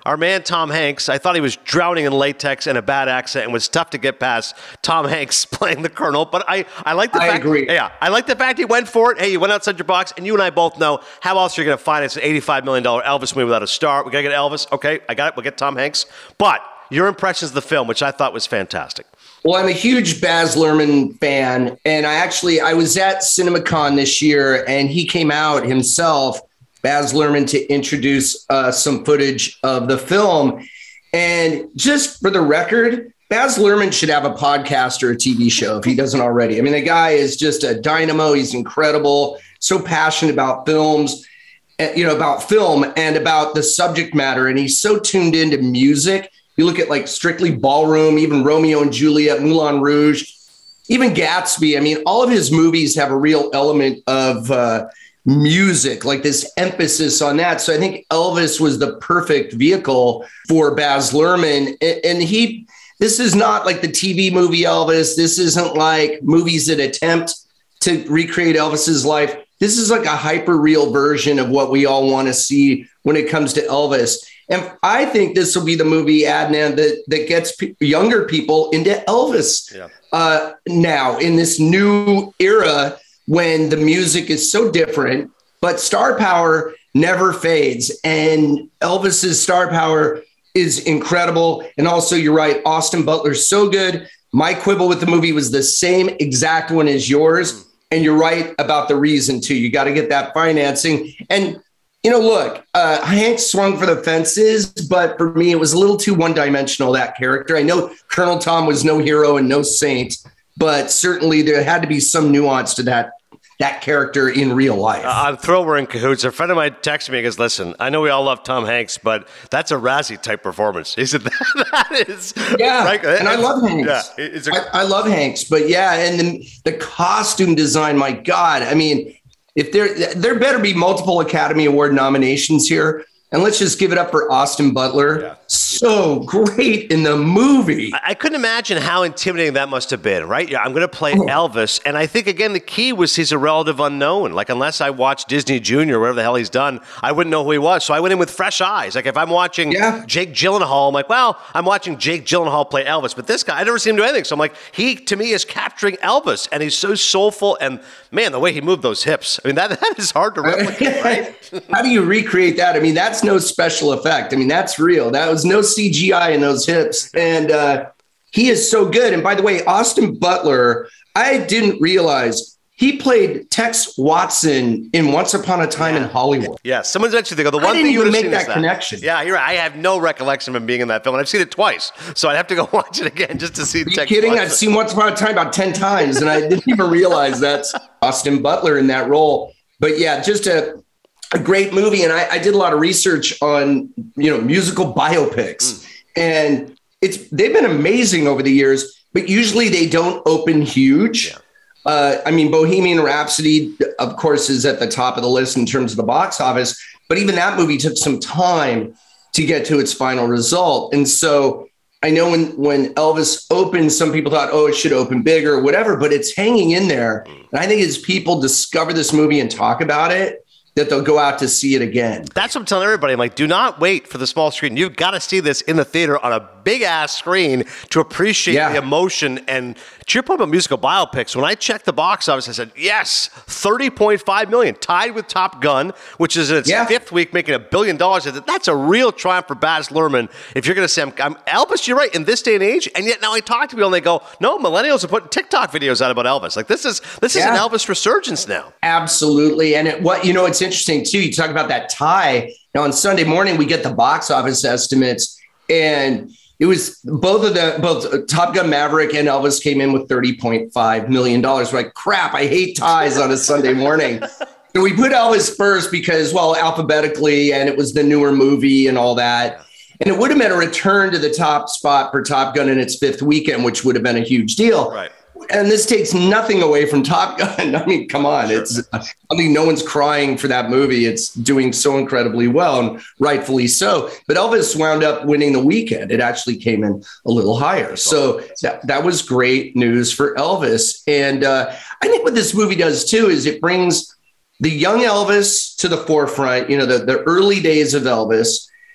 our man Tom Hanks, I thought he was drowning in latex and a bad accent and was tough to get past Tom Hanks playing the Colonel. But I, I like the I fact, agree. Yeah, I like the fact he went for it. Hey, you went outside your box, and you and I both know how else you're going to finance an eighty-five million dollars Elvis movie without a star. We got to get Elvis. Okay, I got it. We'll get Tom Hanks. But your impressions of the film, which I thought was fantastic. Well, I'm a huge Baz Luhrmann fan, and I actually, I was at CinemaCon this year, and he came out himself, Baz Luhrmann, to introduce uh, some footage of the film. And just for the record, Baz Luhrmann should have a podcast or a T V show if he doesn't already. I mean, the guy is just a dynamo. He's incredible, so passionate about films, you know, about film and about the subject matter. And he's so tuned into music. You look at like Strictly Ballroom, even Romeo and Juliet, Moulin Rouge, even Gatsby. I mean, all of his movies have a real element of uh, music, like this emphasis on that. So I think Elvis was the perfect vehicle for Baz Luhrmann. And he, this is not like the T V movie Elvis. This isn't like movies that attempt to recreate Elvis's life. This is like a hyper real version of what we all want to see when it comes to Elvis. And I think this will be the movie, Adnan, that, that gets p- younger people into Elvis yeah. uh, now in this new era when the music is so different, but star power never fades. And Elvis's star power is incredible. And also, you're right, Austin Butler's so good. My quibble with the movie was the same exact one as yours. Mm. And you're right about the reason, too. You got to get that financing. And you know, look, uh, Hanks swung for the fences, but for me, it was a little too one-dimensional, that character. I know Colonel Tom was no hero and no saint, but certainly there had to be some nuance to that that character in real life. Uh, I'm thrilled we're in cahoots. A friend of mine texted me and goes, listen, I know we all love Tom Hanks, but that's a Razzie-type performance. He said, that, that is... Yeah, right? And I love Hanks. Yeah, it's a- I, I love Hanks, but yeah, and the, the costume design, my God, I mean... If there, there better be multiple Academy Award nominations here. And let's just give it up for Austin Butler. Yeah. So great in the movie. I, I couldn't imagine how intimidating that must have been, right? Yeah, I'm going to play oh. Elvis. And I think, again, the key was he's a relative unknown. Like, unless I watched Disney Junior, whatever the hell he's done, I wouldn't know who he was. So I went in with fresh eyes. Like, if I'm watching yeah. Jake Gyllenhaal, I'm like, well, I'm watching Jake Gyllenhaal play Elvis. But this guy, I never seen him do anything. So I'm like, he, to me, is capturing Elvis. And he's so soulful. And, man, the way he moved those hips. I mean, that that is hard to replicate, right? How do you recreate that? I mean, that's no special effect. I mean, that's real. That was no C G I in those hips. And uh, he is so good. And by the way, Austin Butler, I didn't realize he played Tex Watson in Once Upon a Time yeah. in Hollywood. Yeah, someone's actually thinking, the one I didn't thing you even would make seen that is that connection. Yeah, you're right. I have no recollection of him being in that film. And I've seen it twice. So I'd have to go watch it again just to see Are you Tex kidding? Watson. I've seen Once Upon a Time about ten times, and I didn't even realize that's Austin Butler in that role. But yeah, just a a great movie. And I, I did a lot of research on, you know, musical biopics mm. and it's, they've been amazing over the years, but usually they don't open huge. Yeah. Uh, I mean, Bohemian Rhapsody, of course, is at the top of the list in terms of the box office, but even that movie took some time to get to its final result. And so I know when, when Elvis opened, some people thought, oh, it should open bigger or whatever, but it's hanging in there. And I think as people discover this movie and talk about it, that they'll go out to see it again. That's what I'm telling everybody. I'm like, do not wait for the small screen. You've got to see this in the theater on a big-ass screen to appreciate yeah. the emotion. And to your point about musical biopics, when I checked the box office, I said, yes, thirty point five million, tied with Top Gun, which is in its yeah. fifth week, making a billion dollars. That's a real triumph for Baz Luhrmann. If you're going to say, I'm, I'm Elvis, you're right, in this day and age, and yet now I talk to people and they go, no, millennials are putting TikTok videos out about Elvis. Like, this is this yeah. is an Elvis resurgence now. Absolutely. And it, what you know, it's interesting, too. You talk about that tie. Now, on Sunday morning, we get the box office estimates, and it was both of the both Top Gun Maverick and Elvis came in with thirty point five million dollars. We're like, crap, I hate ties on a Sunday morning. So we put Elvis first because, well, alphabetically, and it was the newer movie and all that. And it would have been a return to the top spot for Top Gun in its fifth weekend, which would have been a huge deal. Right. And this takes nothing away from Top Gun. I mean, come on. Sure. It's I think no one's crying for that movie. It's doing so incredibly well, and rightfully so. But Elvis wound up winning the weekend. It actually came in a little higher. So that, that was great news for Elvis. And uh, I think what this movie does, too, is it brings the young Elvis to the forefront, you know, the, the early days of Elvis.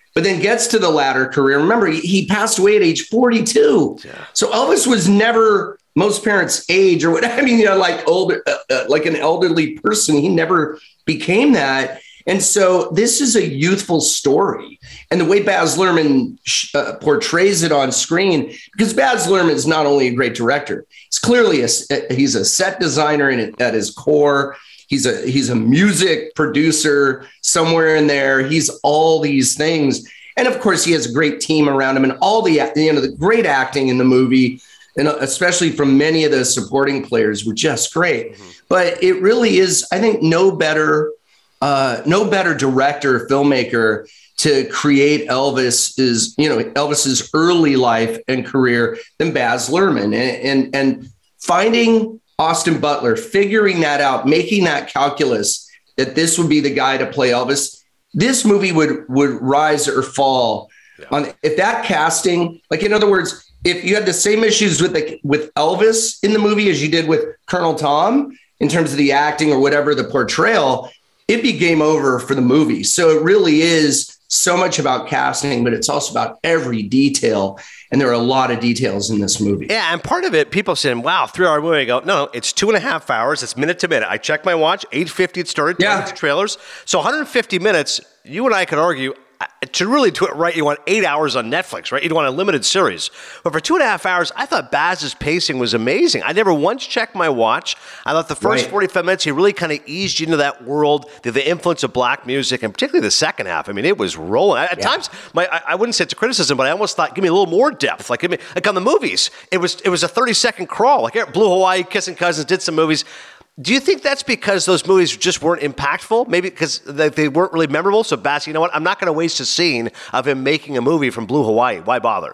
but then gets to the latter career. Remember, he, he passed away at age forty-two. Yeah. So Elvis was never most parents' age or what. I mean, you know, like older, uh, uh, like an elderly person. He never became that. And so this is a youthful story. And the way Baz Luhrmann uh, portrays it on screen, because Baz Luhrmann is not only a great director, he's clearly a, he's a set designer in, at his core. He's a he's a music producer somewhere in there. He's all these things. And of course, he has a great team around him and all the, you know, the great acting in the movie, and especially from many of the supporting players were just great. Mm-hmm. But it really is, I think, no better Uh, no better director, filmmaker to create Elvis is, you know, Elvis's early life and career than Baz Luhrmann. And, and, and finding Austin Butler, figuring that out, making that calculus that this would be the guy to play Elvis, this movie would, would rise or fall yeah. on if that casting, like, in other words, if you had the same issues with the, with Elvis in the movie as you did with Colonel Tom in terms of the acting or whatever, the portrayal, it'd be game over for the movie. So it really is so much about casting, but it's also about every detail. And there are a lot of details in this movie. Yeah, and part of it, people saying, wow, three-hour movie. I go, no, no, it's two and a half hours. It's minute to minute. I checked my watch, eight fifty it started, yeah. trailers. So one hundred fifty minutes, you and I could argue, to really do it right, you want eight hours on Netflix, right? You'd want a limited series. But for two and a half hours, I thought Baz's pacing was amazing. I never once checked my watch. I thought the first right. forty-five minutes, he really kind of eased you into that world, the, the influence of black music, and particularly the second half. I mean, it was rolling. At yeah. times, my I, I wouldn't say it's a criticism, but I almost thought, give me a little more depth. Like, give me, like on the movies, it was it was a thirty-second crawl. Like Blue Hawaii, Kissing Cousins, did some movies. Do you think that's because those movies just weren't impactful? Maybe because they, they weren't really memorable? So, Bass, you know what? I'm not going to waste a scene of him making a movie from Blue Hawaii. Why bother?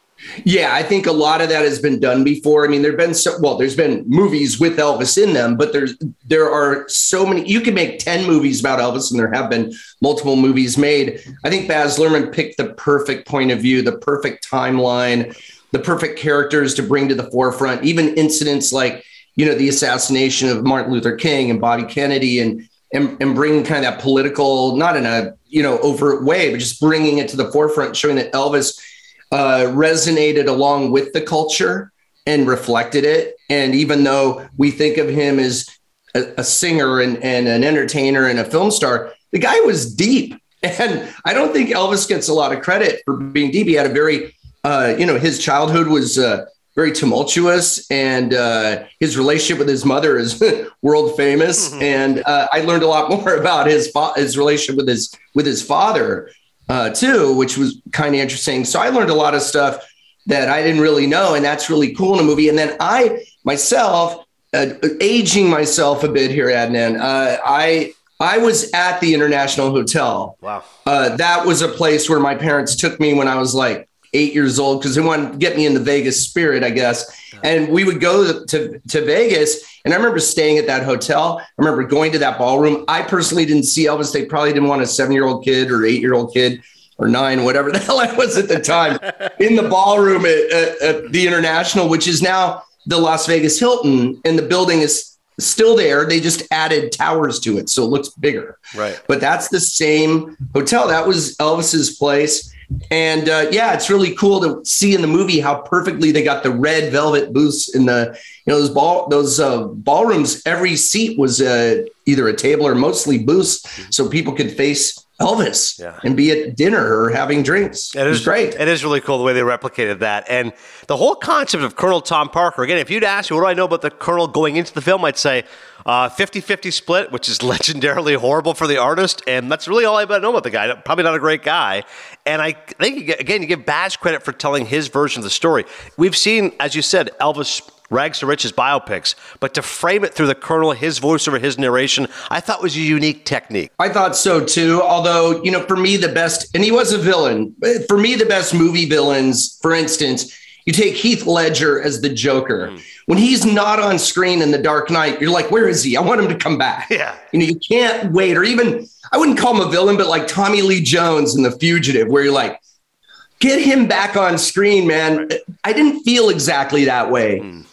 Yeah, I think a lot of that has been done before. I mean, there've been so well, there's been movies with Elvis in them, but there's there are so many. You can make ten movies about Elvis, and there have been multiple movies made. I think Baz Luhrmann picked the perfect point of view, the perfect timeline, the perfect characters to bring to the forefront. Even incidents like, you know, the assassination of Martin Luther King and Bobby Kennedy, and, and, and bringing kind of that political, not in a, you know, overt way, but just bringing it to the forefront, showing that Elvis uh, resonated along with the culture and reflected it. And even though we think of him as a, a singer and, and an entertainer and a film star, the guy was deep. And I don't think Elvis gets a lot of credit for being deep. He had a very, uh, you know, his childhood was, uh, very tumultuous, and uh, his relationship with his mother is world famous. Mm-hmm. And uh, I learned a lot more about his fa- his relationship with his with his father uh, too, which was kind of interesting. So I learned a lot of stuff that I didn't really know, and that's really cool in a movie. And then I myself, uh, aging myself a bit here, Adnan, uh, I I was at the International Hotel. Wow, uh, that was a place where my parents took me when I was like eight years old, because they wanted to get me in the Vegas spirit, I guess. And we would go to, to Vegas. And I remember staying at that hotel. I remember going to that ballroom. I personally didn't see Elvis. They probably didn't want a seven-year-old kid or eight-year-old kid or nine, whatever the hell I was at the time, in the ballroom at, at, at the International, which is now the Las Vegas Hilton. And the building is still there. They just added towers to it, so it looks bigger. Right. But that's the same hotel. That was Elvis's place. And uh, yeah, it's really cool to see in the movie how perfectly they got the red velvet booths in the, you know, those ball, those uh, ballrooms. Every seat was uh, either a table or mostly booths, so people could face Elvis yeah. and be at dinner or having drinks. It, it was great. It is really cool the way they replicated that. And the whole concept of Colonel Tom Parker, again, if you'd ask me, what do I know about the Colonel going into the film, I'd say uh, fifty-fifty split, which is legendarily horrible for the artist. And that's really all I know about the guy. Probably not a great guy. And I think, you get, again, you give Baz credit for telling his version of the story. We've seen, as you said, Elvis rags to riches biopics, but to frame it through the Colonel, his voice over his narration, I thought was a unique technique. I thought so too. Although, you know, for me, the best, and he was a villain, for me, the best movie villains, for instance, you take Heath Ledger as the Joker. Mm. When he's not on screen in The Dark Knight, you're like, where is he? I want him to come back. Yeah. You know, you can't wait. Or even, I wouldn't call him a villain, but like Tommy Lee Jones in The Fugitive, where you're like, get him back on screen, man. I didn't feel exactly that way. Mm.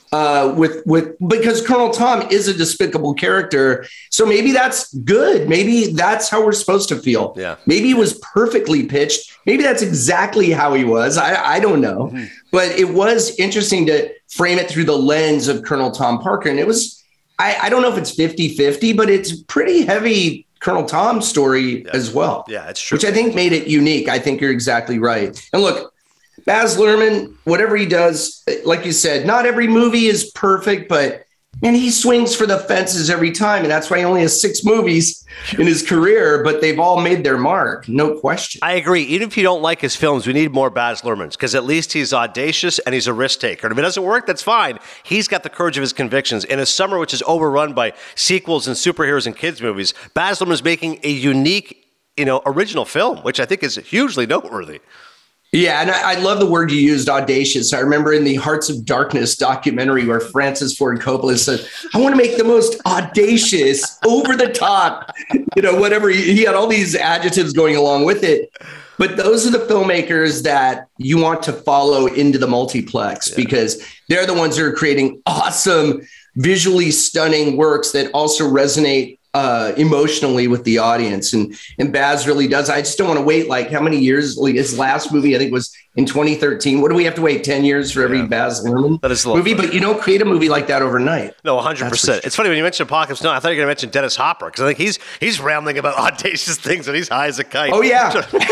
uh, with with because Colonel Tom is a despicable character. So maybe that's good. Maybe that's how we're supposed to feel. Yeah. Maybe he was perfectly pitched. Maybe that's exactly how he was. I, I don't know. Mm-hmm. But it was interesting to frame it through the lens of Colonel Tom Parker. And it was, I, I don't know if it's fifty-fifty, but it's pretty heavy Colonel Tom story yeah. as well. Yeah, it's true. Which I think made it unique. I think you're exactly right. And look, Baz Luhrmann, whatever he does, like you said, not every movie is perfect, but man, he swings for the fences every time. And that's why he only has six movies in his career, but they've all made their mark. No question. I agree. Even if you don't like his films, we need more Baz Luhrmanns because at least he's audacious and he's a risk taker. And if it doesn't work, that's fine. He's got the courage of his convictions. In a summer which is overrun by sequels and superheroes and kids movies, Baz Luhrmann is making a unique, you know, original film, which I think is hugely noteworthy. Yeah, and I, I love the word you used, audacious. I remember in the Hearts of Darkness documentary where Francis Ford Coppola said, I want to make the most audacious, over the top, you know, whatever. He, he had all these adjectives going along with it. But those are the filmmakers that you want to follow into the multiplex yeah. because they're the ones that are creating awesome, visually stunning works that also resonate Uh, emotionally with the audience. And and Baz really does. I just don't want to wait like how many years? Like his last movie, I think, was in twenty thirteen. What do we have to wait? ten years for every yeah. Baz Luhrmann that is movie? But you don't create a movie like that overnight. No, one hundred percent. It's funny when you mentioned Apocalypse Now, I thought you were going to mention Dennis Hopper because I think he's he's rambling about audacious things when he's high as a kite. Oh, yeah.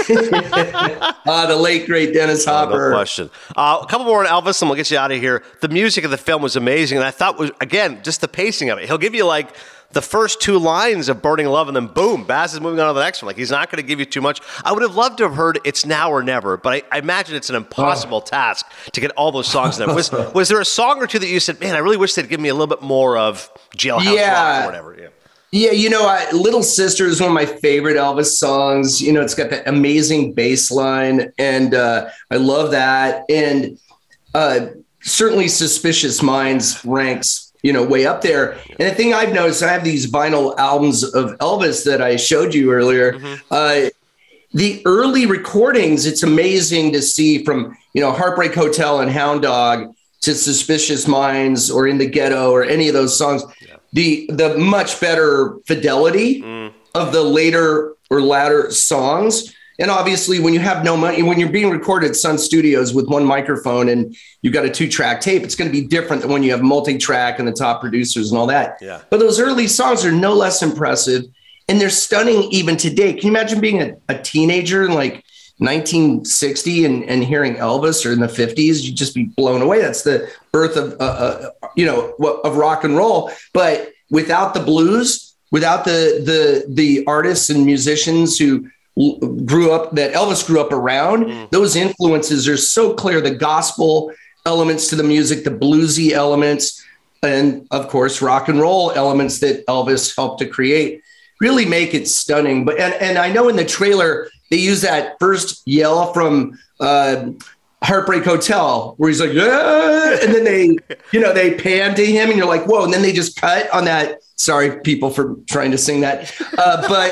uh, the late, great Dennis Hopper. Oh, no question. Uh, a couple more on Elvis and we'll get you out of here. The music of the film was amazing. And I thought, was again, just the pacing of it. He'll give you like the first two lines of Burning Love, and then boom, Baz is moving on to the next one. Like, he's not going to give you too much. I would have loved to have heard It's Now or Never, but I, I imagine it's an impossible oh. task to get all those songs in there. Was, was there a song or two that you said, man, I really wish they'd give me a little bit more of Jailhouse yeah. Rock or whatever? Yeah. Yeah, you know, I, Little Sister is one of my favorite Elvis songs. You know, it's got that amazing bass line, and uh, I love that. And uh, certainly Suspicious Minds ranks you know, way up there. And the thing I've noticed, I have these vinyl albums of Elvis that I showed you earlier. Mm-hmm. Uh, the early recordings, it's amazing to see from, you know, Heartbreak Hotel and Hound Dog to Suspicious Minds or In the Ghetto or any of those songs, yeah. the the much better fidelity mm. of the later or latter songs. And obviously, when you have no money, when you're being recorded at Sun Studios with one microphone and you've got a two-track tape, it's going to be different than when you have multi-track and the top producers and all that. Yeah. But those early songs are no less impressive, and they're stunning even today. Can you imagine being a, a teenager in like nineteen sixty and, and hearing Elvis, or in the fifties? You'd just be blown away. That's the birth of, uh, uh, you know, of rock and roll. But without the blues, without the the the artists and musicians who grew up, that Elvis grew up around, mm. those influences are so clear. The gospel elements to the music, the bluesy elements, and of course, rock and roll elements that Elvis helped to create really make it stunning. But, and, and I know in the trailer, they use that first yell from uh, Heartbreak Hotel where he's like, ah! And then they, you know, they pan to him and you're like, whoa. And then they just cut on that. Sorry, people, for trying to sing that. Uh, but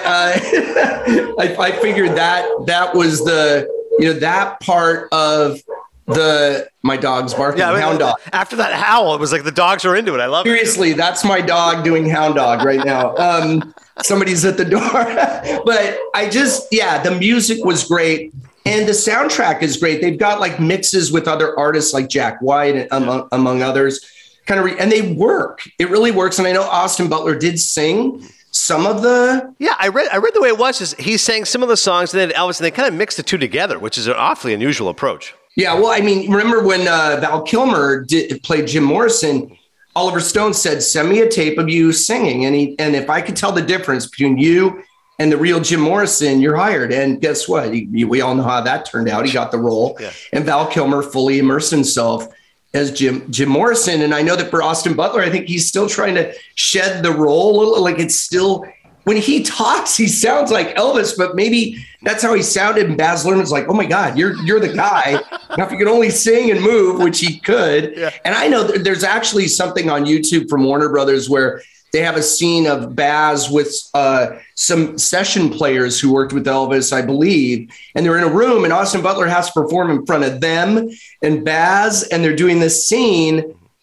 uh, I, I figured that that was the, you know, that part of the, my dog's barking, yeah, I mean, hound dog. After that howl, it was like the dogs are into it. I love Seriously, it. Seriously, that's my dog doing hound dog right now. Um, somebody's at the door. But I just, yeah, the music was great. And the soundtrack is great. They've got like mixes with other artists like Jack White, and among, among others. Kind of, re- and they work. It really works. And I know Austin Butler did sing some of the. Yeah, I read. I read the way it was. Is he sang some of the songs, and then Elvis, and they kind of mixed the two together, which is an awfully unusual approach. Yeah, well, I mean, remember when uh, Val Kilmer did, played Jim Morrison? Oliver Stone said, "Send me a tape of you singing," and he, and if I could tell the difference between you and the real Jim Morrison, you're hired. And guess what? He, we all know how that turned out. He got the role, yeah. And Val Kilmer fully immersed himself as Jim Jim Morrison. And I know that for Austin Butler, I think he's still trying to shed the role a little. Like, it's still, when he talks, he sounds like Elvis, but maybe that's how he sounded. And Baz Luhrmann's like, oh my God, you're you're the guy. Now, if you could only sing and move, which he could. Yeah. And I know there's actually something on YouTube from Warner Brothers where they have a scene of Baz with uh, some session players who worked with Elvis, I believe. And they're in a room, and Austin Butler has to perform in front of them and Baz, and they're doing this scene.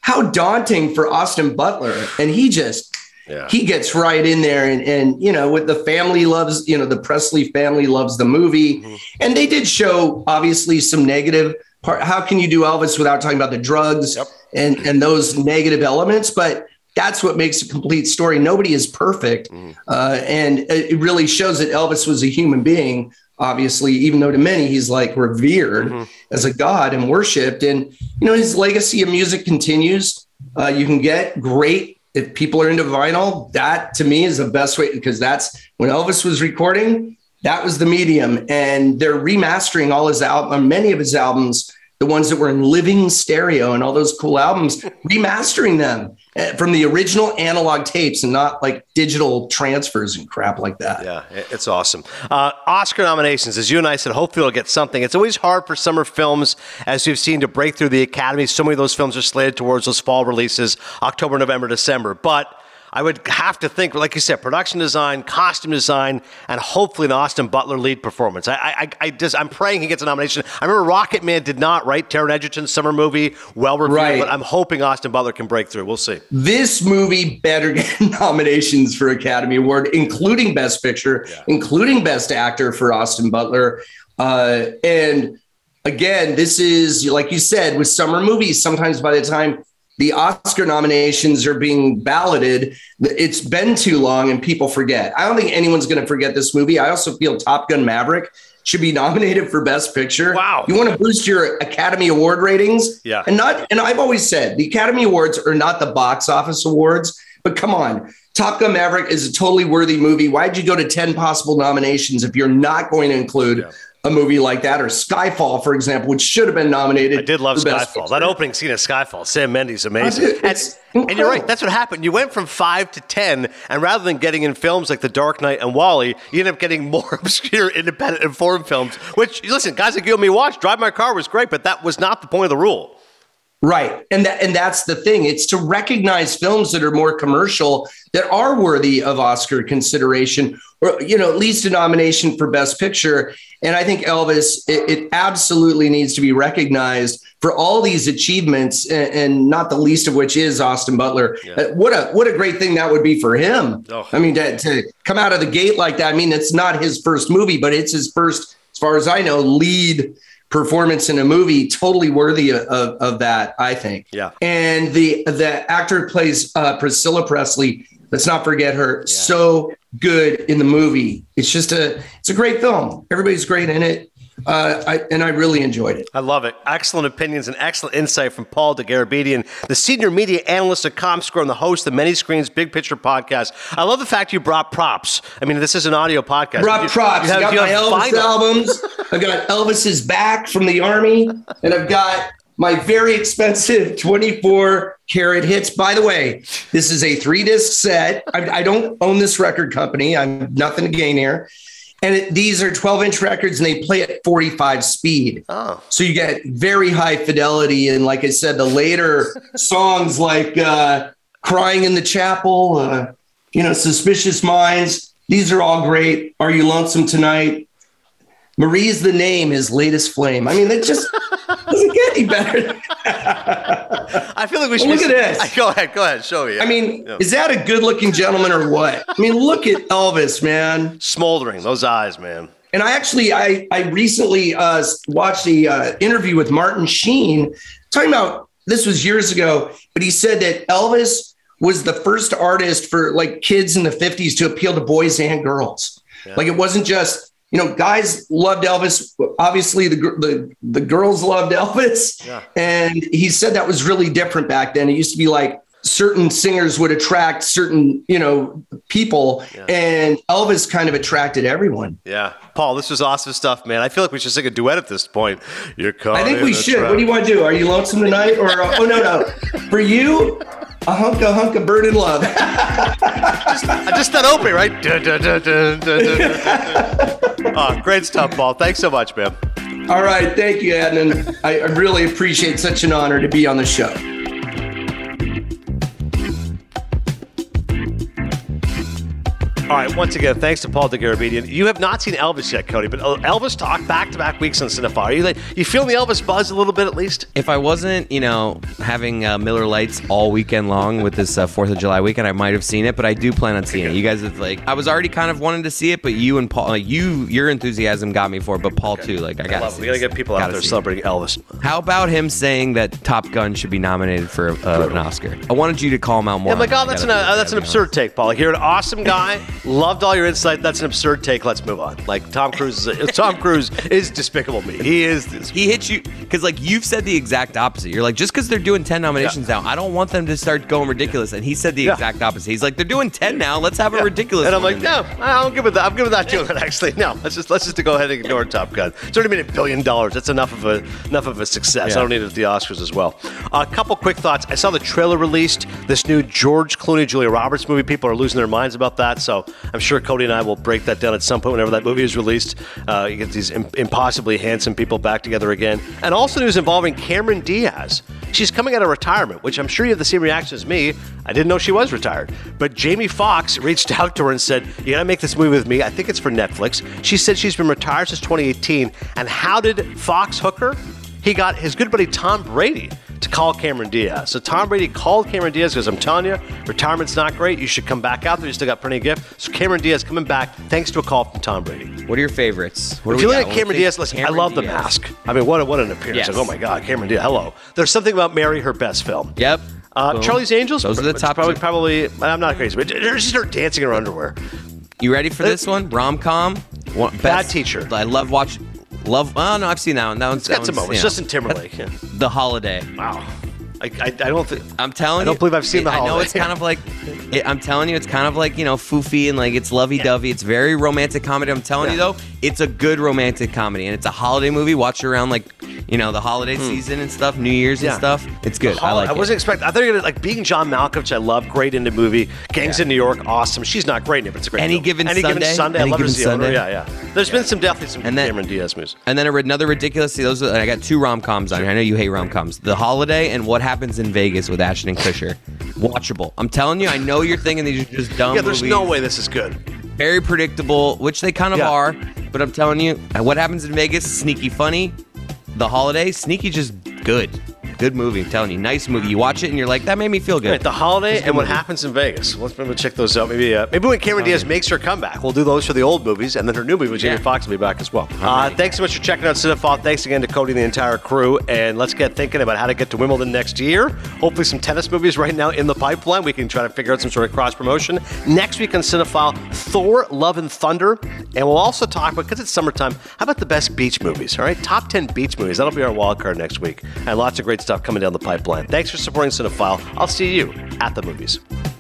how daunting for Austin Butler. And he just, yeah. he gets right in there. And, and, you know, with the family loves, you know, the Presley family loves the movie. Mm-hmm. And they did show, obviously, some negative part. How can you do Elvis without talking about the drugs yep. and, and those negative elements? But that's what makes a complete story. Nobody is perfect. Mm. Uh, and it really shows that Elvis was a human being, obviously, even though to many he's like revered mm-hmm. as a god and worshipped. And, you know, his legacy of music continues. Uh, you can get great, if people are into vinyl, that to me is the best way, because that's when Elvis was recording, that was the medium. And they're remastering all his albums, many of his albums, the ones that were in living stereo and all those cool albums, remastering them from the original analog tapes and not like digital transfers and crap like that. Yeah, it's awesome. Uh, Oscar nominations, as you and I said, hopefully we'll get something. It's always hard for summer films, as we've seen, to break through the Academy. So many of those films are slated towards those fall releases, October, November, December. But I would have to think, like you said, production design, costume design, and hopefully an Austin Butler lead performance. I, I, I just, I'm praying he gets a nomination. I remember Rocket Man did not, right? Taron Egerton's summer movie, well reviewed, right. But I'm hoping Austin Butler can break through. We'll see. This movie better get nominations for Academy Award, including Best Picture, yeah. including Best Actor for Austin Butler. Uh, and again, this is, like you said, with summer movies, sometimes by the time the Oscar nominations are being balloted, it's been too long and people forget. I don't think anyone's going to forget this movie. I also feel Top Gun Maverick should be nominated for Best Picture. Wow. You want to boost your Academy Award ratings? Yeah. And not, and I've always said the Academy Awards are not the box office awards, but come on. Top Gun Maverick is a totally worthy movie. Why'd you go to ten possible nominations if you're not going to include yeah. a movie like that? Or Skyfall, for example, which should have been nominated. I did love Skyfall. That opening scene of Skyfall, Sam Mendes, amazing. And, and you're right, that's what happened. You went from five to ten, and rather than getting in films like The Dark Knight and WALL-E, you end up getting more obscure, independent, and foreign films, which, listen, guys like you and me watched. Drive My Car was great, but that was not the point of the rule. Right. And that, and that's the thing. It's to recognize films that are more commercial, that are worthy of Oscar consideration, or, you know, at least a nomination for Best Picture. And I think Elvis, it, it absolutely needs to be recognized for all these achievements, and, and not the least of which is Austin Butler. Yeah. Uh, what a what a great thing that would be for him. Oh. I mean, to, to come out of the gate like that. I mean, it's not his first movie, but it's his first, as far as I know, lead performance in a movie, totally worthy of, of that, I think. Yeah. And the the actor who plays uh, Priscilla Presley, let's not forget her, yeah. so good in the movie. It's just a, it's a great film. Everybody's great in it. Uh, I, and I really enjoyed it. I love it. Excellent opinions and excellent insight from Paul DeGarabedian, the senior media analyst at ComScore and the host of Many Screens Big Picture podcast. I love the fact you brought props. I mean, this is an audio podcast. Brought you, props. You have, I got my Elvis vinyl. albums. I've got Elvis's back from the Army, and I've got my very expensive twenty-four karat hits. By the way, this is a three disc set. I, I don't own this record company. I'm nothing to gain here. And it, these are twelve inch records, and they play at forty-five speed. Oh. So you get very high fidelity. And like I said, the later songs like uh, Crying in the Chapel, uh, you know, Suspicious Minds, these are all great. Are You Lonesome Tonight? Marie's the Name, his latest flame. I mean, it just doesn't get any better. I feel like we should well, look at this. Go ahead, go ahead, show me. I mean, yeah. Is that a good-looking gentleman or what? I mean, look at Elvis, man. Smoldering, those eyes, man. And I actually, I I recently uh, watched the uh, interview with Martin Sheen talking about, this was years ago, but he said that Elvis was the first artist for like kids in the fifties to appeal to boys and girls. Yeah. Like it wasn't just, you know, guys loved Elvis. Obviously, the the, the girls loved Elvis. Yeah. And he said that was really different back then. It used to be like certain singers would attract certain, you know, people. Yeah. And Elvis kind of attracted everyone. Yeah. Paul, this was awesome stuff, man. I feel like we should sing a duet at this point. You're caught I think we should. Trap. What do you want to do? Are you lonesome tonight? Or, uh, oh, no, no. For you, a hunk, a hunk of bird in love. just, just that opening, right? Dun, dun, dun, dun, dun, dun. Oh, great stuff, Paul. Thanks so much, man. All right. Thank you, Adnan. I, I really appreciate such an honor to be on the show. All right, once again, thanks to Paul DeGarabedian. You have not seen Elvis yet, Cody, but Elvis talk back-to-back weeks on Cinephile. Are you, like, you feeling the Elvis buzz a little bit at least? If I wasn't, you know, having uh, Miller Lights all weekend long with this uh, fourth of July weekend, I might have seen it, but I do plan on seeing it. You guys have, like, I was already kind of wanting to see it, but you and Paul, like, you, your enthusiasm got me for it, but Paul Okay. too. Like, I got to see We got to get people out there celebrating Elvis. How about him saying that Top Gun should be nominated for uh, an Oscar? I wanted you to call him out more. Yeah, I'm like, on oh, that. that's I an gotta uh, do that's an that, absurd take, Paul. Like, you're an awesome guy. Loved all your insight. That's an absurd take. Let's move on. Like, Tom Cruise is a, Tom Cruise is Despicable Me. He is. This. He hits you because, like, you've said the exact opposite. You're like, just because they're doing ten nominations Yeah. now, I don't want them to start going ridiculous. And he said the Yeah. exact opposite. He's like, they're doing ten now. Let's have a ridiculous. And I'm one like, in there." no, I'm good with that. I'm good with that too. Actually, no. Let's just let's just go ahead and ignore Top Gun. It's already made a billion dollars. That's enough of a enough of a success. Yeah. I don't need it at the Oscars as well. A couple quick thoughts. I saw the trailer released. This new George Clooney, Julia Roberts movie. People are losing their minds about that. So I'm sure Cody and I will break that down at some point whenever that movie is released. Uh, you get these im- impossibly handsome people back together again. And also news involving Cameron Diaz. She's coming out of retirement, which I'm sure you have the same reaction as me. I didn't know she was retired. But Jamie Foxx reached out to her and said, you gotta make this movie with me. I think it's for Netflix. She said she's been retired since twenty eighteen. And how did Fox hook her? He got his good buddy Tom Brady to call Cameron Diaz. So Tom Brady called Cameron Diaz because I'm telling you, retirement's not great. You should come back out there. You still got plenty of gift. So Cameron Diaz coming back thanks to a call from Tom Brady. What are your favorites? What If do you we look got? at Cameron Well, Diaz, listen, Cameron I love The Diaz. Mask. I mean, what a, what an appearance. Yes. Like, oh my God, Cameron Diaz, hello. There's something about Mary, her best film. Yep. Uh, Boom. Charlie's Angels. Those are the it's top Probably, two. probably. I'm not crazy, but she's start dancing in her underwear. You ready for this one? Rom-com. One, Bad Teacher. I love watching. Love. Oh no, I've seen that one. That one's It's got that some one's, moments. you know, Justin Timberlake. Yeah. The Holiday. Wow. I, I, I don't think. I'm telling I don't you. believe I've seen it, The I know Holiday. it's kind of like. It, I'm telling you, it's kind of like, you know, foofy and like it's lovey-dovey. It's very romantic comedy. I'm telling Yeah. you though, it's a good romantic comedy and it's a holiday movie. Watch it around like, you know, the holiday season and stuff, New Year's Hmm. Yeah. and stuff. It's good. I Hol- like I it. wasn't expecting. I thought you were gonna like being John Malkovich. I love. Great into movie. Gangs Yeah. in New York. Awesome. She's not great in it, but it's a great. Any film. Given Any Sunday? given Sunday. I Any love her Given as the owner. Sunday? Yeah, yeah. There's been some definitely some And then- Cameron Diaz movies. And then a, another ridiculous. See, those are, I got two rom-coms on here. I know you hate rom-coms. The Holiday and What Happens in Vegas with Ashton Kutcher. Watchable. I'm telling you. I know you're thinking these are just dumb. Yeah, there's movies. no way this is good. Very predictable, which they kind of Yeah. are. But I'm telling you, What Happens in Vegas, sneaky funny. The Holiday, sneaky just good. Good movie. I'm telling you, nice movie. You watch it and you're like, that made me feel good. Right, The Holiday It's a good and What movie. Happens in Vegas. Let's maybe check those out. Maybe uh, maybe when Cameron Diaz makes her comeback, we'll do those for the old movies, and then her new movie with Jamie Yeah. Foxx will be back as well. Uh, ready. thanks so much for checking out Cinephile. Thanks again to Cody and the entire crew, and let's get thinking about how to get to Wimbledon next year. Hopefully some tennis movies right now in the pipeline. We can try to figure out some sort of cross-promotion. Next week on Cinephile, Thor, Love and Thunder, and we'll also talk about, because it's summertime, how about the best beach movies, all right? Top ten beach movies. That'll be our wild card next week, and lots of great stuff coming down the pipeline. Thanks for supporting Cinephile. I'll see you at the movies.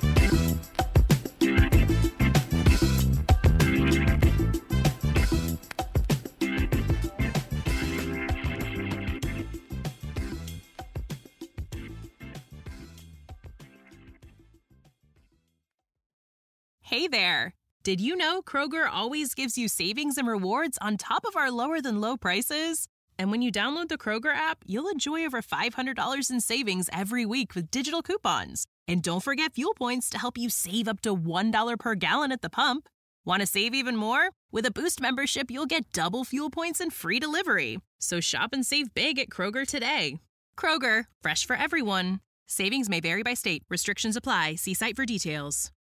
Hey there! Did you know Kroger always gives you savings and rewards on top of our lower than low prices? And when you download the Kroger app, you'll enjoy over five hundred dollars in savings every week with digital coupons. And don't forget fuel points to help you save up to one dollar per gallon at the pump. Want to save even more? With a Boost membership, you'll get double fuel points and free delivery. So shop and save big at Kroger today. Kroger, fresh for everyone. Savings may vary by state. Restrictions apply. See site for details.